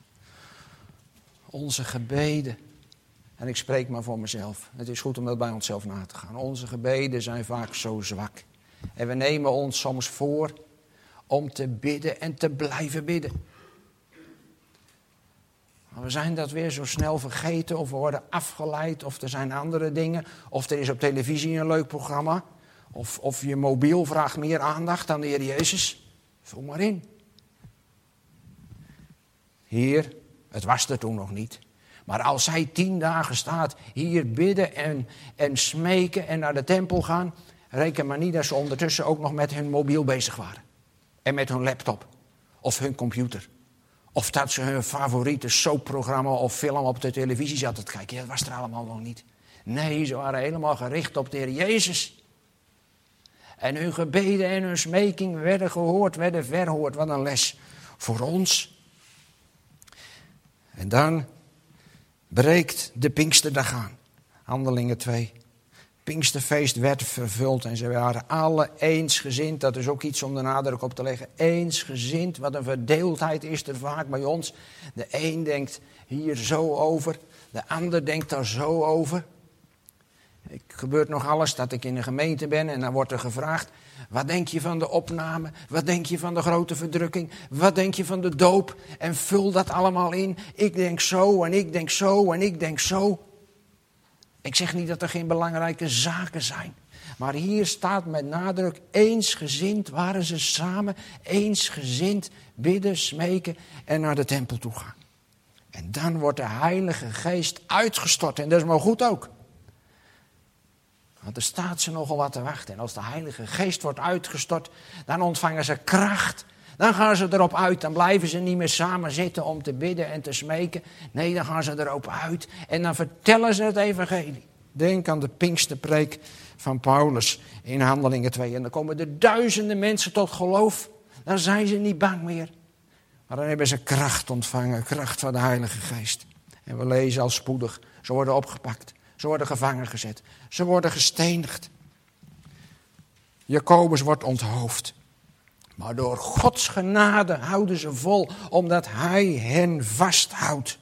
Onze gebeden. En ik spreek maar voor mezelf. Het is goed om dat bij onszelf na te gaan. Onze gebeden zijn vaak zo zwak. En we nemen ons soms voor om te bidden en te blijven bidden. Maar we zijn dat weer zo snel vergeten of we worden afgeleid of er zijn andere dingen. Of er is op televisie een leuk programma. Of, of je mobiel vraagt meer aandacht dan de Heer Jezus. Vul maar in. Hier, het was er toen nog niet. Maar als zij tien dagen staat, hier bidden en, en smeken en naar de tempel gaan, reken maar niet dat ze ondertussen ook nog met hun mobiel bezig waren. En met hun laptop. Of hun computer. Of dat ze hun favoriete soapprogramma of film op de televisie zaten te kijken. Ja, dat was er allemaal nog niet. Nee, ze waren helemaal gericht op de Heer Jezus. En hun gebeden en hun smeking werden gehoord, werden verhoord. Wat een les voor ons. En dan breekt de Pinksterdag aan. Handelingen twee. Pinksterfeest werd vervuld en ze waren alle eensgezind. Dat is ook iets om de nadruk op te leggen. Eensgezind, wat een verdeeldheid is er vaak bij ons. De een denkt hier zo over, de ander denkt daar zo over. Het gebeurt nog alles dat ik in een gemeente ben en dan wordt er gevraagd: wat denk je van de opname? Wat denk je van de grote verdrukking? Wat denk je van de doop? En vul dat allemaal in. Ik denk zo en ik denk zo en ik denk zo. Ik zeg niet dat er geen belangrijke zaken zijn. Maar hier staat met nadruk: eensgezind waren ze samen. Eensgezind bidden, smeken en naar de tempel toe gaan. En dan wordt de Heilige Geest uitgestort. En dat is maar goed ook. Want er staat ze nogal wat te wachten. En als de Heilige Geest wordt uitgestort, dan ontvangen ze kracht. Dan gaan ze erop uit. Dan blijven ze niet meer samen zitten om te bidden en te smeken. Nee, dan gaan ze erop uit. En dan vertellen ze het evangelie. Denk aan de Pinksterpreek van Paulus in Handelingen twee. En dan komen er duizenden mensen tot geloof. Dan zijn ze niet bang meer. Maar dan hebben ze kracht ontvangen. Kracht van de Heilige Geest. En we lezen al spoedig. Ze worden opgepakt. Ze Ze worden gevangen gezet. Ze worden gestenigd. Jacobus wordt onthoofd. Maar door Gods genade houden ze vol, omdat hij hen vasthoudt.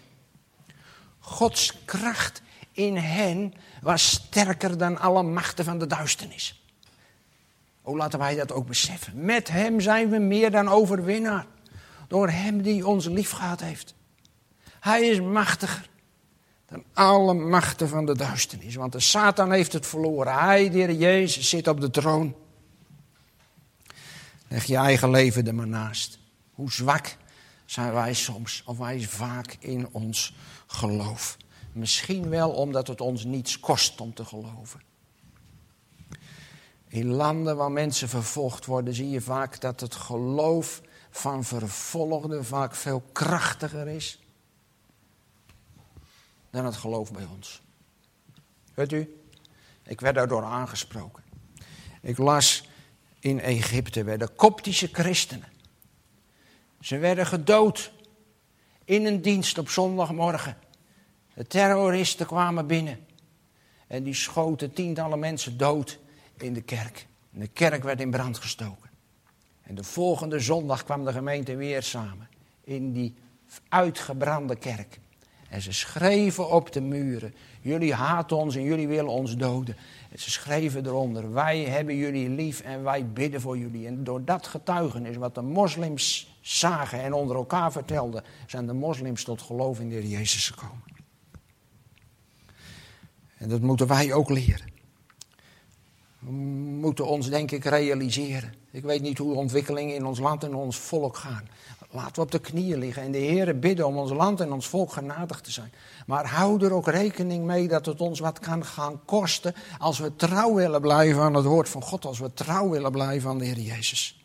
Gods kracht in hen was sterker dan alle machten van de duisternis. O, laten wij dat ook beseffen. Met hem zijn we meer dan overwinnaar. Door hem die ons liefgehad heeft. Hij is machtiger dan alle machten van de duisternis. Want de Satan heeft het verloren. Hij, de Heer Jezus, zit op de troon. Leg je eigen leven er maar naast. Hoe zwak zijn wij soms, of wij vaak in ons geloof. Misschien wel omdat het ons niets kost om te geloven. In landen waar mensen vervolgd worden, zie je vaak dat het geloof van vervolgden vaak veel krachtiger is dan het geloof bij ons. Weet u, ik werd daardoor aangesproken. Ik las in Egypte werden Koptische christenen. Ze werden gedood in een dienst op zondagmorgen. De terroristen kwamen binnen en die schoten tientallen mensen dood in de kerk. En de kerk werd in brand gestoken. En de volgende zondag kwam de gemeente weer samen in die uitgebrande kerk. En ze schreven op de muren: jullie haten ons en jullie willen ons doden. En ze schreven eronder: wij hebben jullie lief en wij bidden voor jullie. En door dat getuigenis wat de moslims zagen en onder elkaar vertelden, zijn de moslims tot geloof in de Heer Jezus gekomen. En dat moeten wij ook leren. We moeten ons, denk ik, realiseren. Ik weet niet hoe de ontwikkelingen in ons land en ons volk gaan. Laten we op de knieën liggen en de Heer bidden om ons land en ons volk genadig te zijn. Maar hou er ook rekening mee dat het ons wat kan gaan kosten als we trouw willen blijven aan het woord van God. Als we trouw willen blijven aan de Heer Jezus.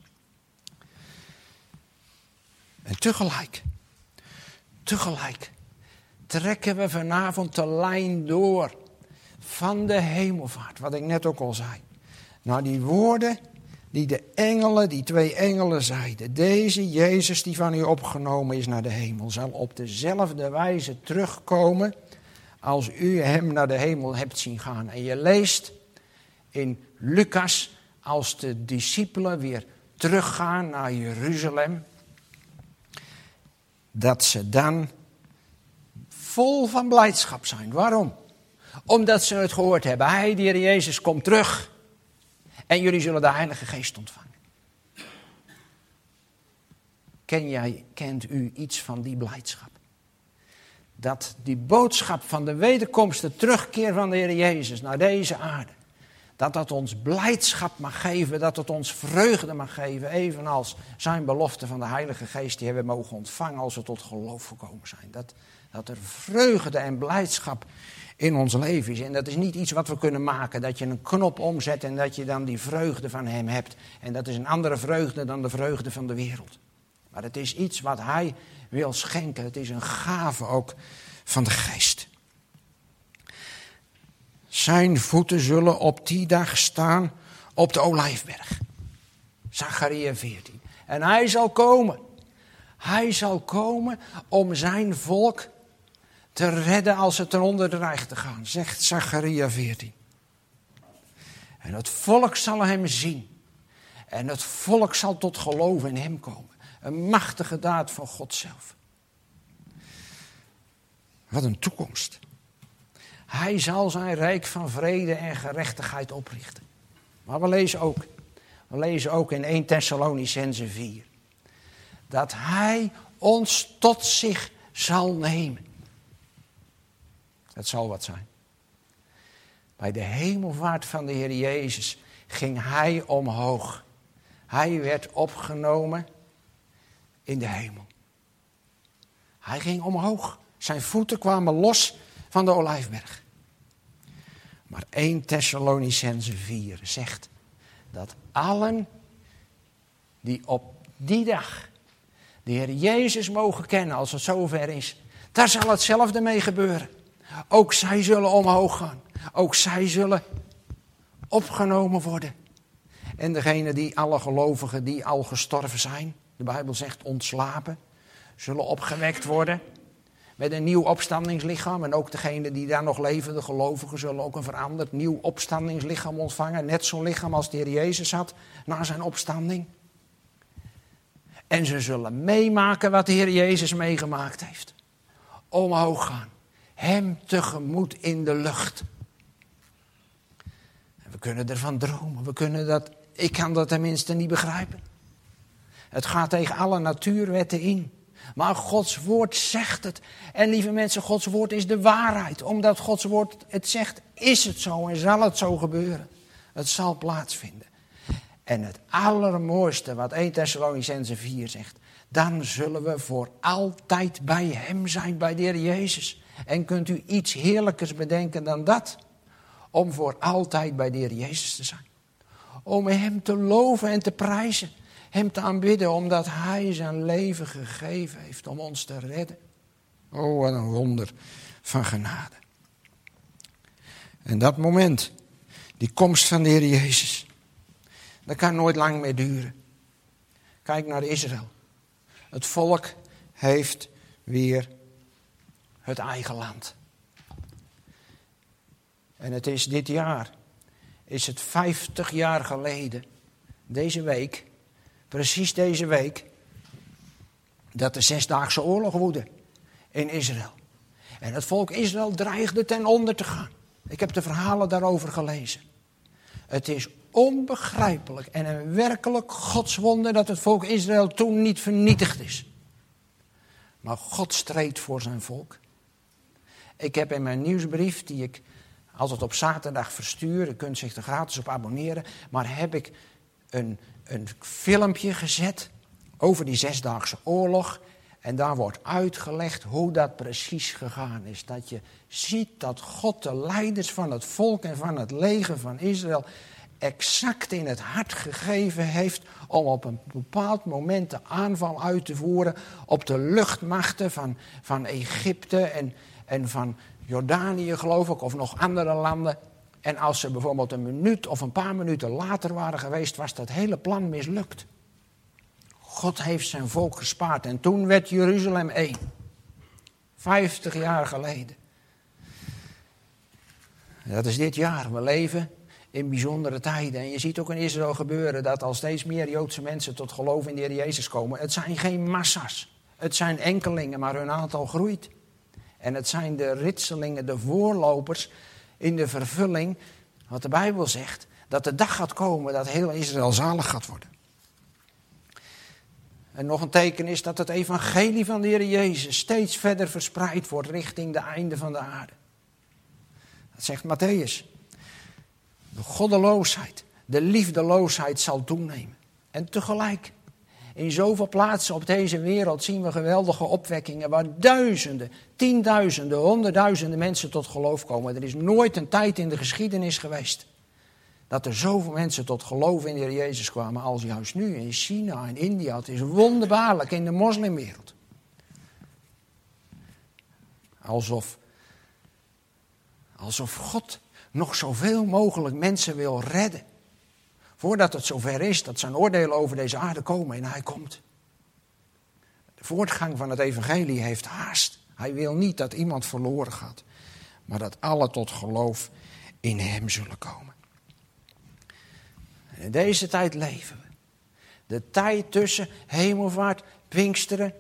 En tegelijk, tegelijk trekken we vanavond de lijn door van de hemelvaart. Wat ik net ook al zei. Nou, die woorden die de engelen, die twee engelen zeiden: deze Jezus die van u opgenomen is naar de hemel, zal op dezelfde wijze terugkomen als u hem naar de hemel hebt zien gaan. En je leest in Lucas, als de discipelen weer teruggaan naar Jeruzalem, dat ze dan vol van blijdschap zijn. Waarom? Omdat ze het gehoord hebben: hij, de Heer Jezus, komt terug. En jullie zullen de Heilige Geest ontvangen. Ken jij, kent u iets van die blijdschap? Dat die boodschap van de wederkomst, de terugkeer van de Heer Jezus naar deze aarde, dat dat ons blijdschap mag geven, dat het ons vreugde mag geven, evenals zijn belofte van de Heilige Geest die we mogen ontvangen als we tot geloof gekomen zijn. Dat, dat er vreugde en blijdschap in ons leven is. En dat is niet iets wat we kunnen maken, dat je een knop omzet en dat je dan die vreugde van hem hebt. En dat is een andere vreugde dan de vreugde van de wereld. Maar het is iets wat hij wil schenken. Het is een gave ook van de Geest. Zijn voeten zullen op die dag staan op de Olijfberg. Zacharia veertien. En hij zal komen. Hij zal komen om zijn volk te redden als het eronder dreigt te gaan, zegt Zacharia veertien. En het volk zal hem zien. En het volk zal tot geloof in hem komen. Een machtige daad van God zelf. Wat een toekomst. Hij zal zijn rijk van vrede en gerechtigheid oprichten. Maar we lezen ook, we lezen ook in eerste Thessalonicenzen vier. Dat hij ons tot zich zal nemen. Het zal wat zijn. Bij de hemelvaart van de Heer Jezus ging hij omhoog. Hij werd opgenomen in de hemel. Hij ging omhoog. Zijn voeten kwamen los van de Olijfberg. Maar eerste Thessalonicenzen vier zegt dat allen die op die dag de Heer Jezus mogen kennen als het zover is, daar zal hetzelfde mee gebeuren. Ook zij zullen omhoog gaan. Ook zij zullen opgenomen worden. En degene die, alle gelovigen die al gestorven zijn, de Bijbel zegt ontslapen, zullen opgewekt worden met een nieuw opstandingslichaam. En ook degenen die daar nog leven, de gelovigen, zullen ook een veranderd nieuw opstandingslichaam ontvangen. Net zo'n lichaam als de Heer Jezus had na zijn opstanding. En ze zullen meemaken wat de Heer Jezus meegemaakt heeft. Omhoog gaan. Hem tegemoet in de lucht. En we kunnen ervan dromen. We kunnen dat, ik kan dat tenminste niet begrijpen. Het gaat tegen alle natuurwetten in. Maar Gods woord zegt het. En lieve mensen, Gods woord is de waarheid. Omdat Gods woord het zegt, is het zo en zal het zo gebeuren. Het zal plaatsvinden. En het allermooiste wat Eerste Thessalonicenzen vier zegt. Dan zullen we voor altijd bij hem zijn, bij de Heer Jezus. En kunt u iets heerlijkers bedenken dan dat? Om voor altijd bij de Heer Jezus te zijn. Om hem te loven en te prijzen. Hem te aanbidden omdat hij zijn leven gegeven heeft om ons te redden. Oh, wat een wonder van genade. En dat moment, die komst van de Heer Jezus, dat kan nooit lang meer duren. Kijk naar Israël. Het volk heeft weer het eigen land. En het is dit jaar, is het vijftig jaar geleden, deze week, precies deze week, dat de Zesdaagse Oorlog woedde in Israël. En het volk Israël dreigde ten onder te gaan. Ik heb de verhalen daarover gelezen. Het is onbegrijpelijk en een werkelijk godswonder dat het volk Israël toen niet vernietigd is. Maar God streed voor zijn volk. Ik heb in mijn nieuwsbrief, die ik altijd op zaterdag verstuur, u kunt zich er gratis op abonneren, maar heb ik een, een filmpje gezet over die Zesdaagse Oorlog. En daar wordt uitgelegd hoe dat precies gegaan is. Dat je ziet dat God de leiders van het volk en van het leger van Israël exact in het hart gegeven heeft om op een bepaald moment de aanval uit te voeren op de luchtmachten van, van Egypte en, en van Jordanië, geloof ik, of nog andere landen. En als ze bijvoorbeeld een minuut of een paar minuten later waren geweest, was dat hele plan mislukt. God heeft zijn volk gespaard en toen werd Jeruzalem één. Vijftig jaar geleden. Dat is dit jaar. We leven in bijzondere tijden. En je ziet ook in Israël gebeuren dat al steeds meer Joodse mensen tot geloof in de Heer Jezus komen. Het zijn geen massa's. Het zijn enkelingen, maar hun aantal groeit. En het zijn de ritselingen, de voorlopers in de vervulling, wat de Bijbel zegt, dat de dag gaat komen dat heel Israël zalig gaat worden. En nog een teken is dat het evangelie van de Heer Jezus steeds verder verspreid wordt richting de einde van de aarde. Dat zegt Matthäus. De goddeloosheid, de liefdeloosheid zal toenemen. En tegelijk, in zoveel plaatsen op deze wereld zien we geweldige opwekkingen waar duizenden, tienduizenden, honderdduizenden mensen tot geloof komen. Er is nooit een tijd in de geschiedenis geweest dat er zoveel mensen tot geloof in de Heer Jezus kwamen als juist nu in China en India. Het is wonderbaarlijk in de moslimwereld. Alsof, alsof God nog zoveel mogelijk mensen wil redden. Voordat het zover is dat zijn oordelen over deze aarde komen en hij komt. De voortgang van het evangelie heeft haast. Hij wil niet dat iemand verloren gaat, maar dat alle tot geloof in hem zullen komen. In deze tijd leven we. De tijd tussen hemelvaart, Pinksteren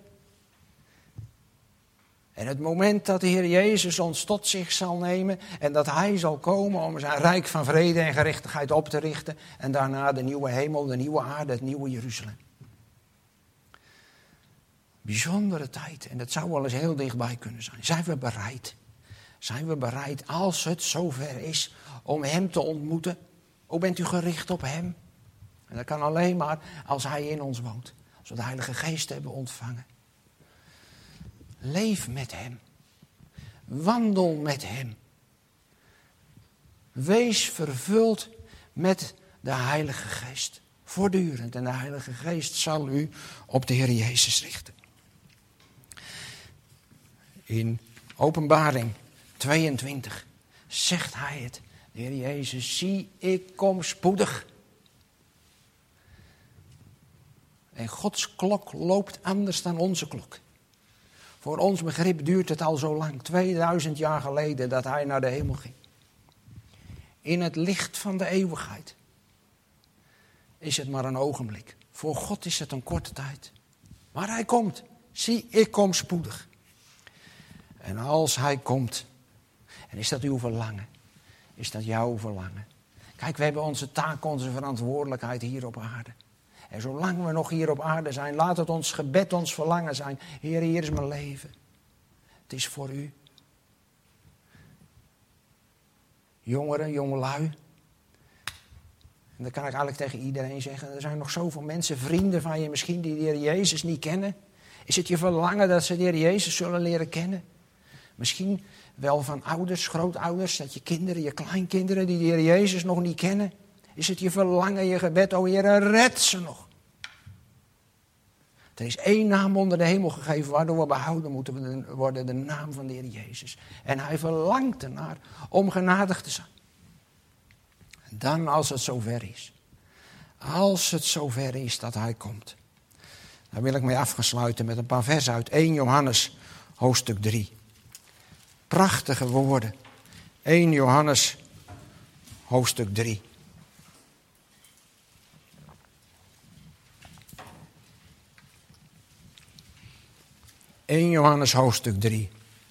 en het moment dat de Heer Jezus ons tot zich zal nemen en dat hij zal komen om zijn rijk van vrede en gerechtigheid op te richten en daarna de nieuwe hemel, de nieuwe aarde, het nieuwe Jeruzalem. Bijzondere tijd en dat zou wel eens heel dichtbij kunnen zijn. Zijn we bereid? Zijn we bereid als het zover is om hem te ontmoeten? Hoe bent u gericht op hem? En dat kan alleen maar als hij in ons woont. Als we de Heilige Geest hebben ontvangen. Leef met hem. Wandel met hem. Wees vervuld met de Heilige Geest. Voortdurend. En de Heilige Geest zal u op de Heer Jezus richten. In Openbaring tweeëntwintig zegt hij het. De Heer Jezus, zie, ik kom spoedig. En Gods klok loopt anders dan onze klok. Voor ons begrip duurt het al zo lang, tweeduizend jaar geleden, dat hij naar de hemel ging. In het licht van de eeuwigheid is het maar een ogenblik. Voor God is het een korte tijd. Maar hij komt. Zie, ik kom spoedig. En als hij komt, en is dat uw verlangen? Is dat jouw verlangen? Kijk, we hebben onze taak, onze verantwoordelijkheid hier op aarde. En zolang we nog hier op aarde zijn, laat het ons gebed, ons verlangen zijn. Heer, hier is mijn leven. Het is voor u. Jongeren, jongelui. En dat kan ik eigenlijk tegen iedereen zeggen. Er zijn nog zoveel mensen, vrienden van je misschien, die de Heer Jezus niet kennen. Is het je verlangen dat ze de Heer Jezus zullen leren kennen? Misschien wel van ouders, grootouders, dat je kinderen, je kleinkinderen die de Heer Jezus nog niet kennen. Is het je verlangen, je gebed, o Heer, red ze nog. Er is één naam onder de hemel gegeven waardoor we behouden moeten worden, de naam van de Heer Jezus. En hij verlangt ernaar om genadig te zijn. En dan als het zover is. Als het zover is dat hij komt. Daar wil ik mee afgesluiten met een paar versen uit eerste Johannes hoofdstuk drie. Prachtige woorden. eerste Johannes hoofdstuk drie. eerste Johannes hoofdstuk drie.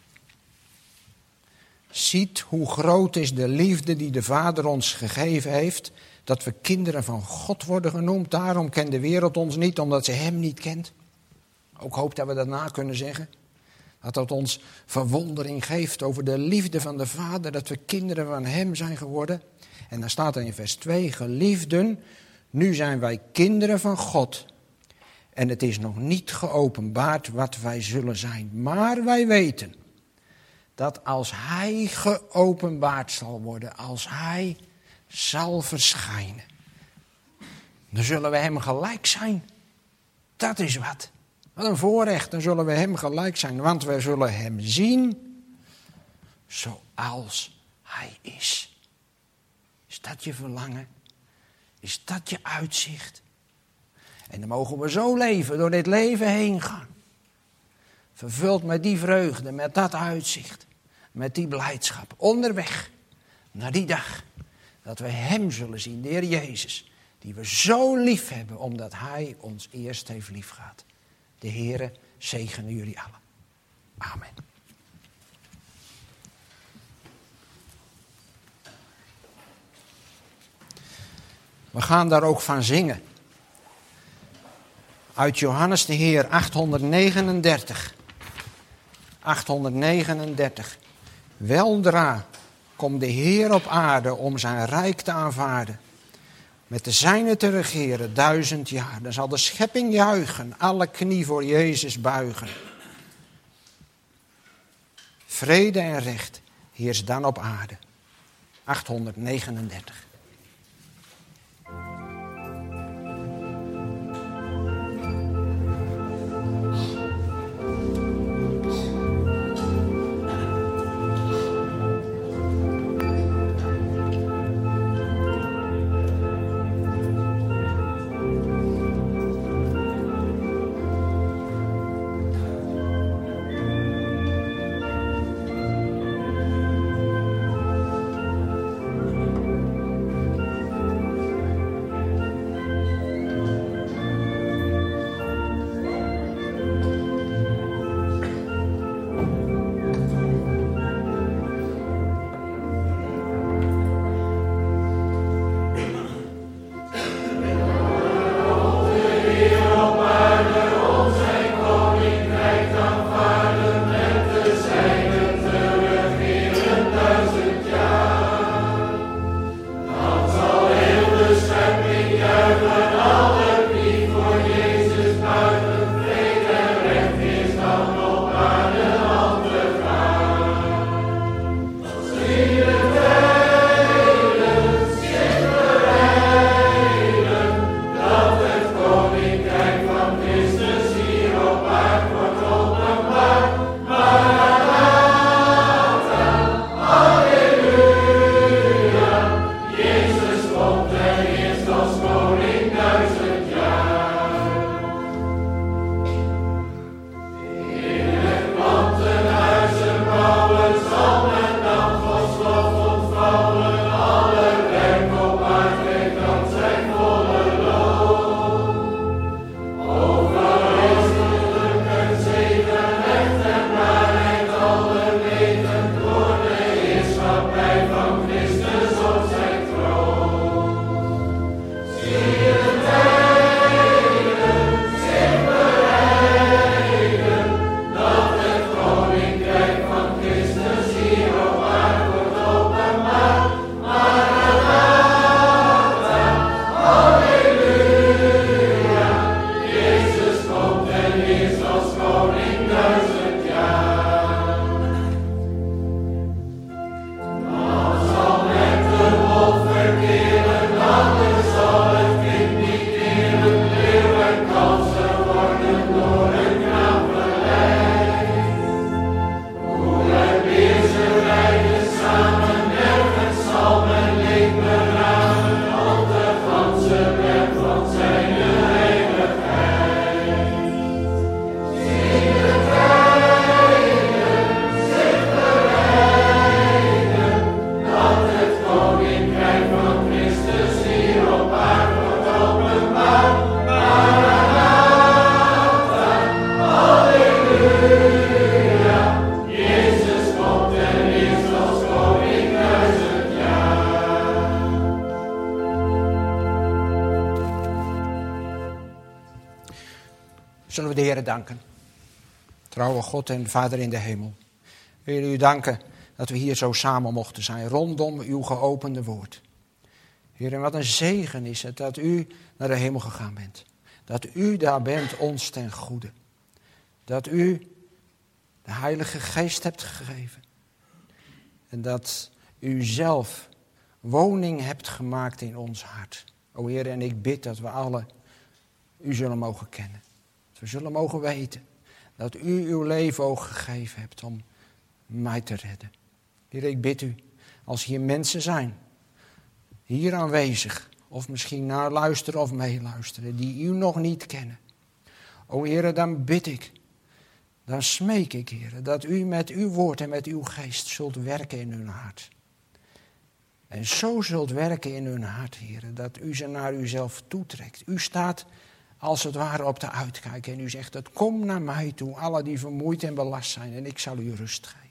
Ziet hoe groot is de liefde die de Vader ons gegeven heeft, dat we kinderen van God worden genoemd. Daarom kent de wereld ons niet, omdat ze hem niet kent. Ook hoop dat we dat na kunnen zeggen. Dat dat ons verwondering geeft over de liefde van de Vader, dat we kinderen van hem zijn geworden. En dan staat er in vers twee, geliefden, nu zijn wij kinderen van God. En het is nog niet geopenbaard wat wij zullen zijn. Maar wij weten dat als hij geopenbaard zal worden, als hij zal verschijnen, dan zullen we hem gelijk zijn. Dat is wat. Wat een voorrecht, dan zullen we hem gelijk zijn. Want we zullen hem zien zoals hij is. Is dat je verlangen? Is dat je uitzicht? En dan mogen we zo leven, door dit leven heen gaan. Vervuld met die vreugde, met dat uitzicht. Met die blijdschap. Onderweg naar die dag dat we hem zullen zien, de Heer Jezus. Die we zo lief hebben, omdat hij ons eerst heeft liefgehad. De Heere zegene jullie allen. Amen. We gaan daar ook van zingen. Uit Johannes de Heer achthonderdnegenendertig. achthonderdnegenendertig. Weldra komt de Heer op aarde om zijn rijk te aanvaarden. Met de zijnen te regeren duizend jaar. Dan zal de schepping juichen, alle knie voor Jezus buigen. Vrede en recht heerst dan op aarde. achthonderdnegenendertig. Zullen we de Heer danken. Trouwe God en Vader in de hemel. We willen u danken dat we hier zo samen mochten zijn rondom uw geopende woord. Heer, en wat een zegen is het dat u naar de hemel gegaan bent. Dat u daar bent ons ten goede. Dat u de Heilige Geest hebt gegeven. En dat u zelf woning hebt gemaakt in ons hart. O Heer, en ik bid dat we allen u zullen mogen kennen. Dat we zullen mogen weten dat u uw leven ook gegeven hebt om mij te redden. Heer, ik bid u, als hier mensen zijn, hier aanwezig, of misschien naar luisteren of meeluisteren, die u nog niet kennen. O Heer, dan bid ik, dan smeek ik, Heer, dat u met uw woord en met uw geest zult werken in hun hart. En zo zult werken in hun hart, Heer, dat u ze naar uzelf toetrekt. U staat als het ware op de uitkijk en u zegt, dat kom naar mij toe, alle die vermoeid en belast zijn, en ik zal u rust geven.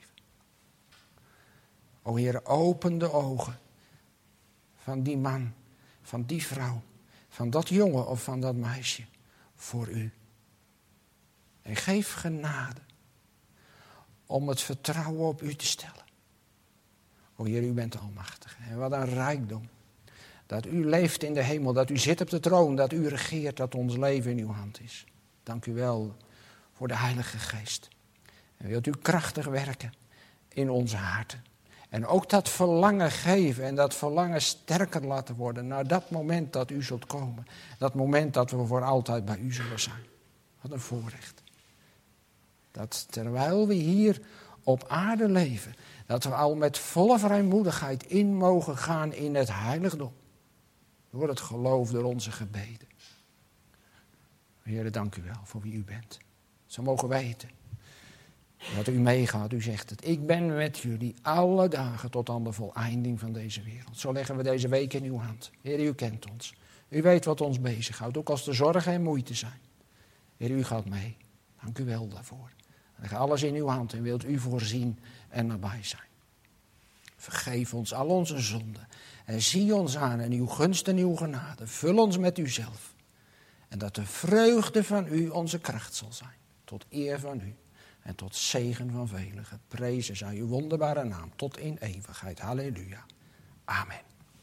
O Heer, open de ogen van die man, van die vrouw, van dat jongen of van dat meisje voor u. En geef genade om het vertrouwen op u te stellen. O Heer, u bent almachtig. En wat een rijkdom. Dat u leeft in de hemel, dat u zit op de troon, dat u regeert, dat ons leven in uw hand is. Dank u wel voor de Heilige Geest. En wilt u krachtig werken in onze harten. En ook dat verlangen geven en dat verlangen sterker laten worden naar dat moment dat u zult komen. Dat moment dat we voor altijd bij u zullen zijn. Wat een voorrecht. Dat terwijl we hier op aarde leven, dat we al met volle vrijmoedigheid in mogen gaan in het heiligdom. Door het geloof, door onze gebeden. Heer, dank u wel voor wie u bent. Zo mogen weten dat u meegaat. U zegt het. Ik ben met jullie alle dagen tot aan de voleinding van deze wereld. Zo leggen we deze week in uw hand. Heer, u kent ons. U weet wat ons bezighoudt. Ook als er zorgen en moeite zijn. Heer, u gaat mee. Dank u wel daarvoor. We leggen alles in uw hand en wilt u voorzien en nabij zijn. Vergeef ons al onze zonden. En zie ons aan in uw gunst en uw genade. Vul ons met uzelf. En dat de vreugde van u onze kracht zal zijn. Tot eer van u. En tot zegen van velen. Geprezen zij uw wonderbare naam. Tot in eeuwigheid. Halleluja. Amen.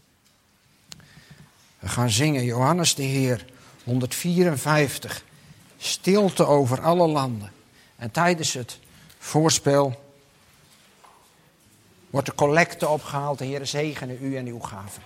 We gaan zingen Johannes de Heer. honderdvierenvijftig. Stilte over alle landen. En tijdens het voorspel wordt de collecte opgehaald. De Heer zegene u en uw gaven.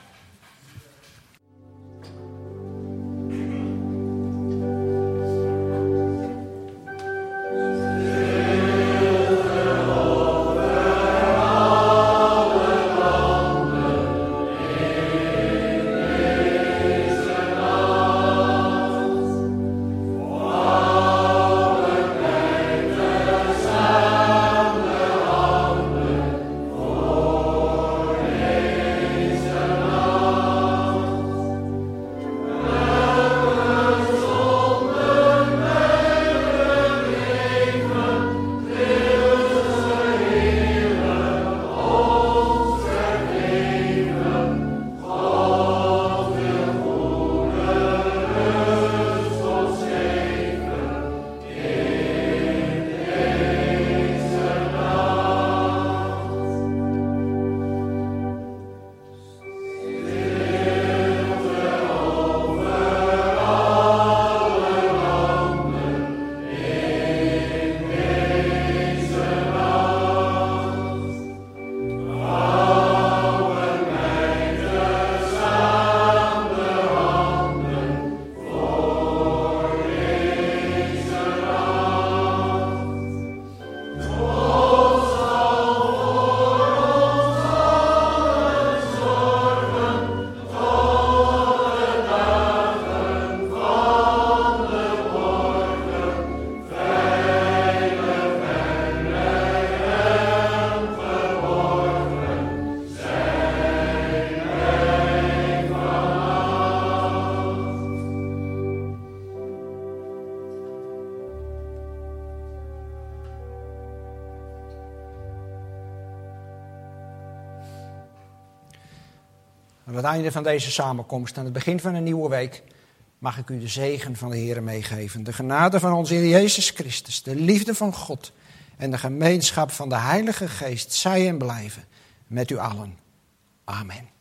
Aan het einde van deze samenkomst, aan het begin van een nieuwe week, mag ik u de zegen van de Heer meegeven. De genade van onze Heer Jezus Christus, de liefde van God en de gemeenschap van de Heilige Geest zij en blijven met u allen. Amen.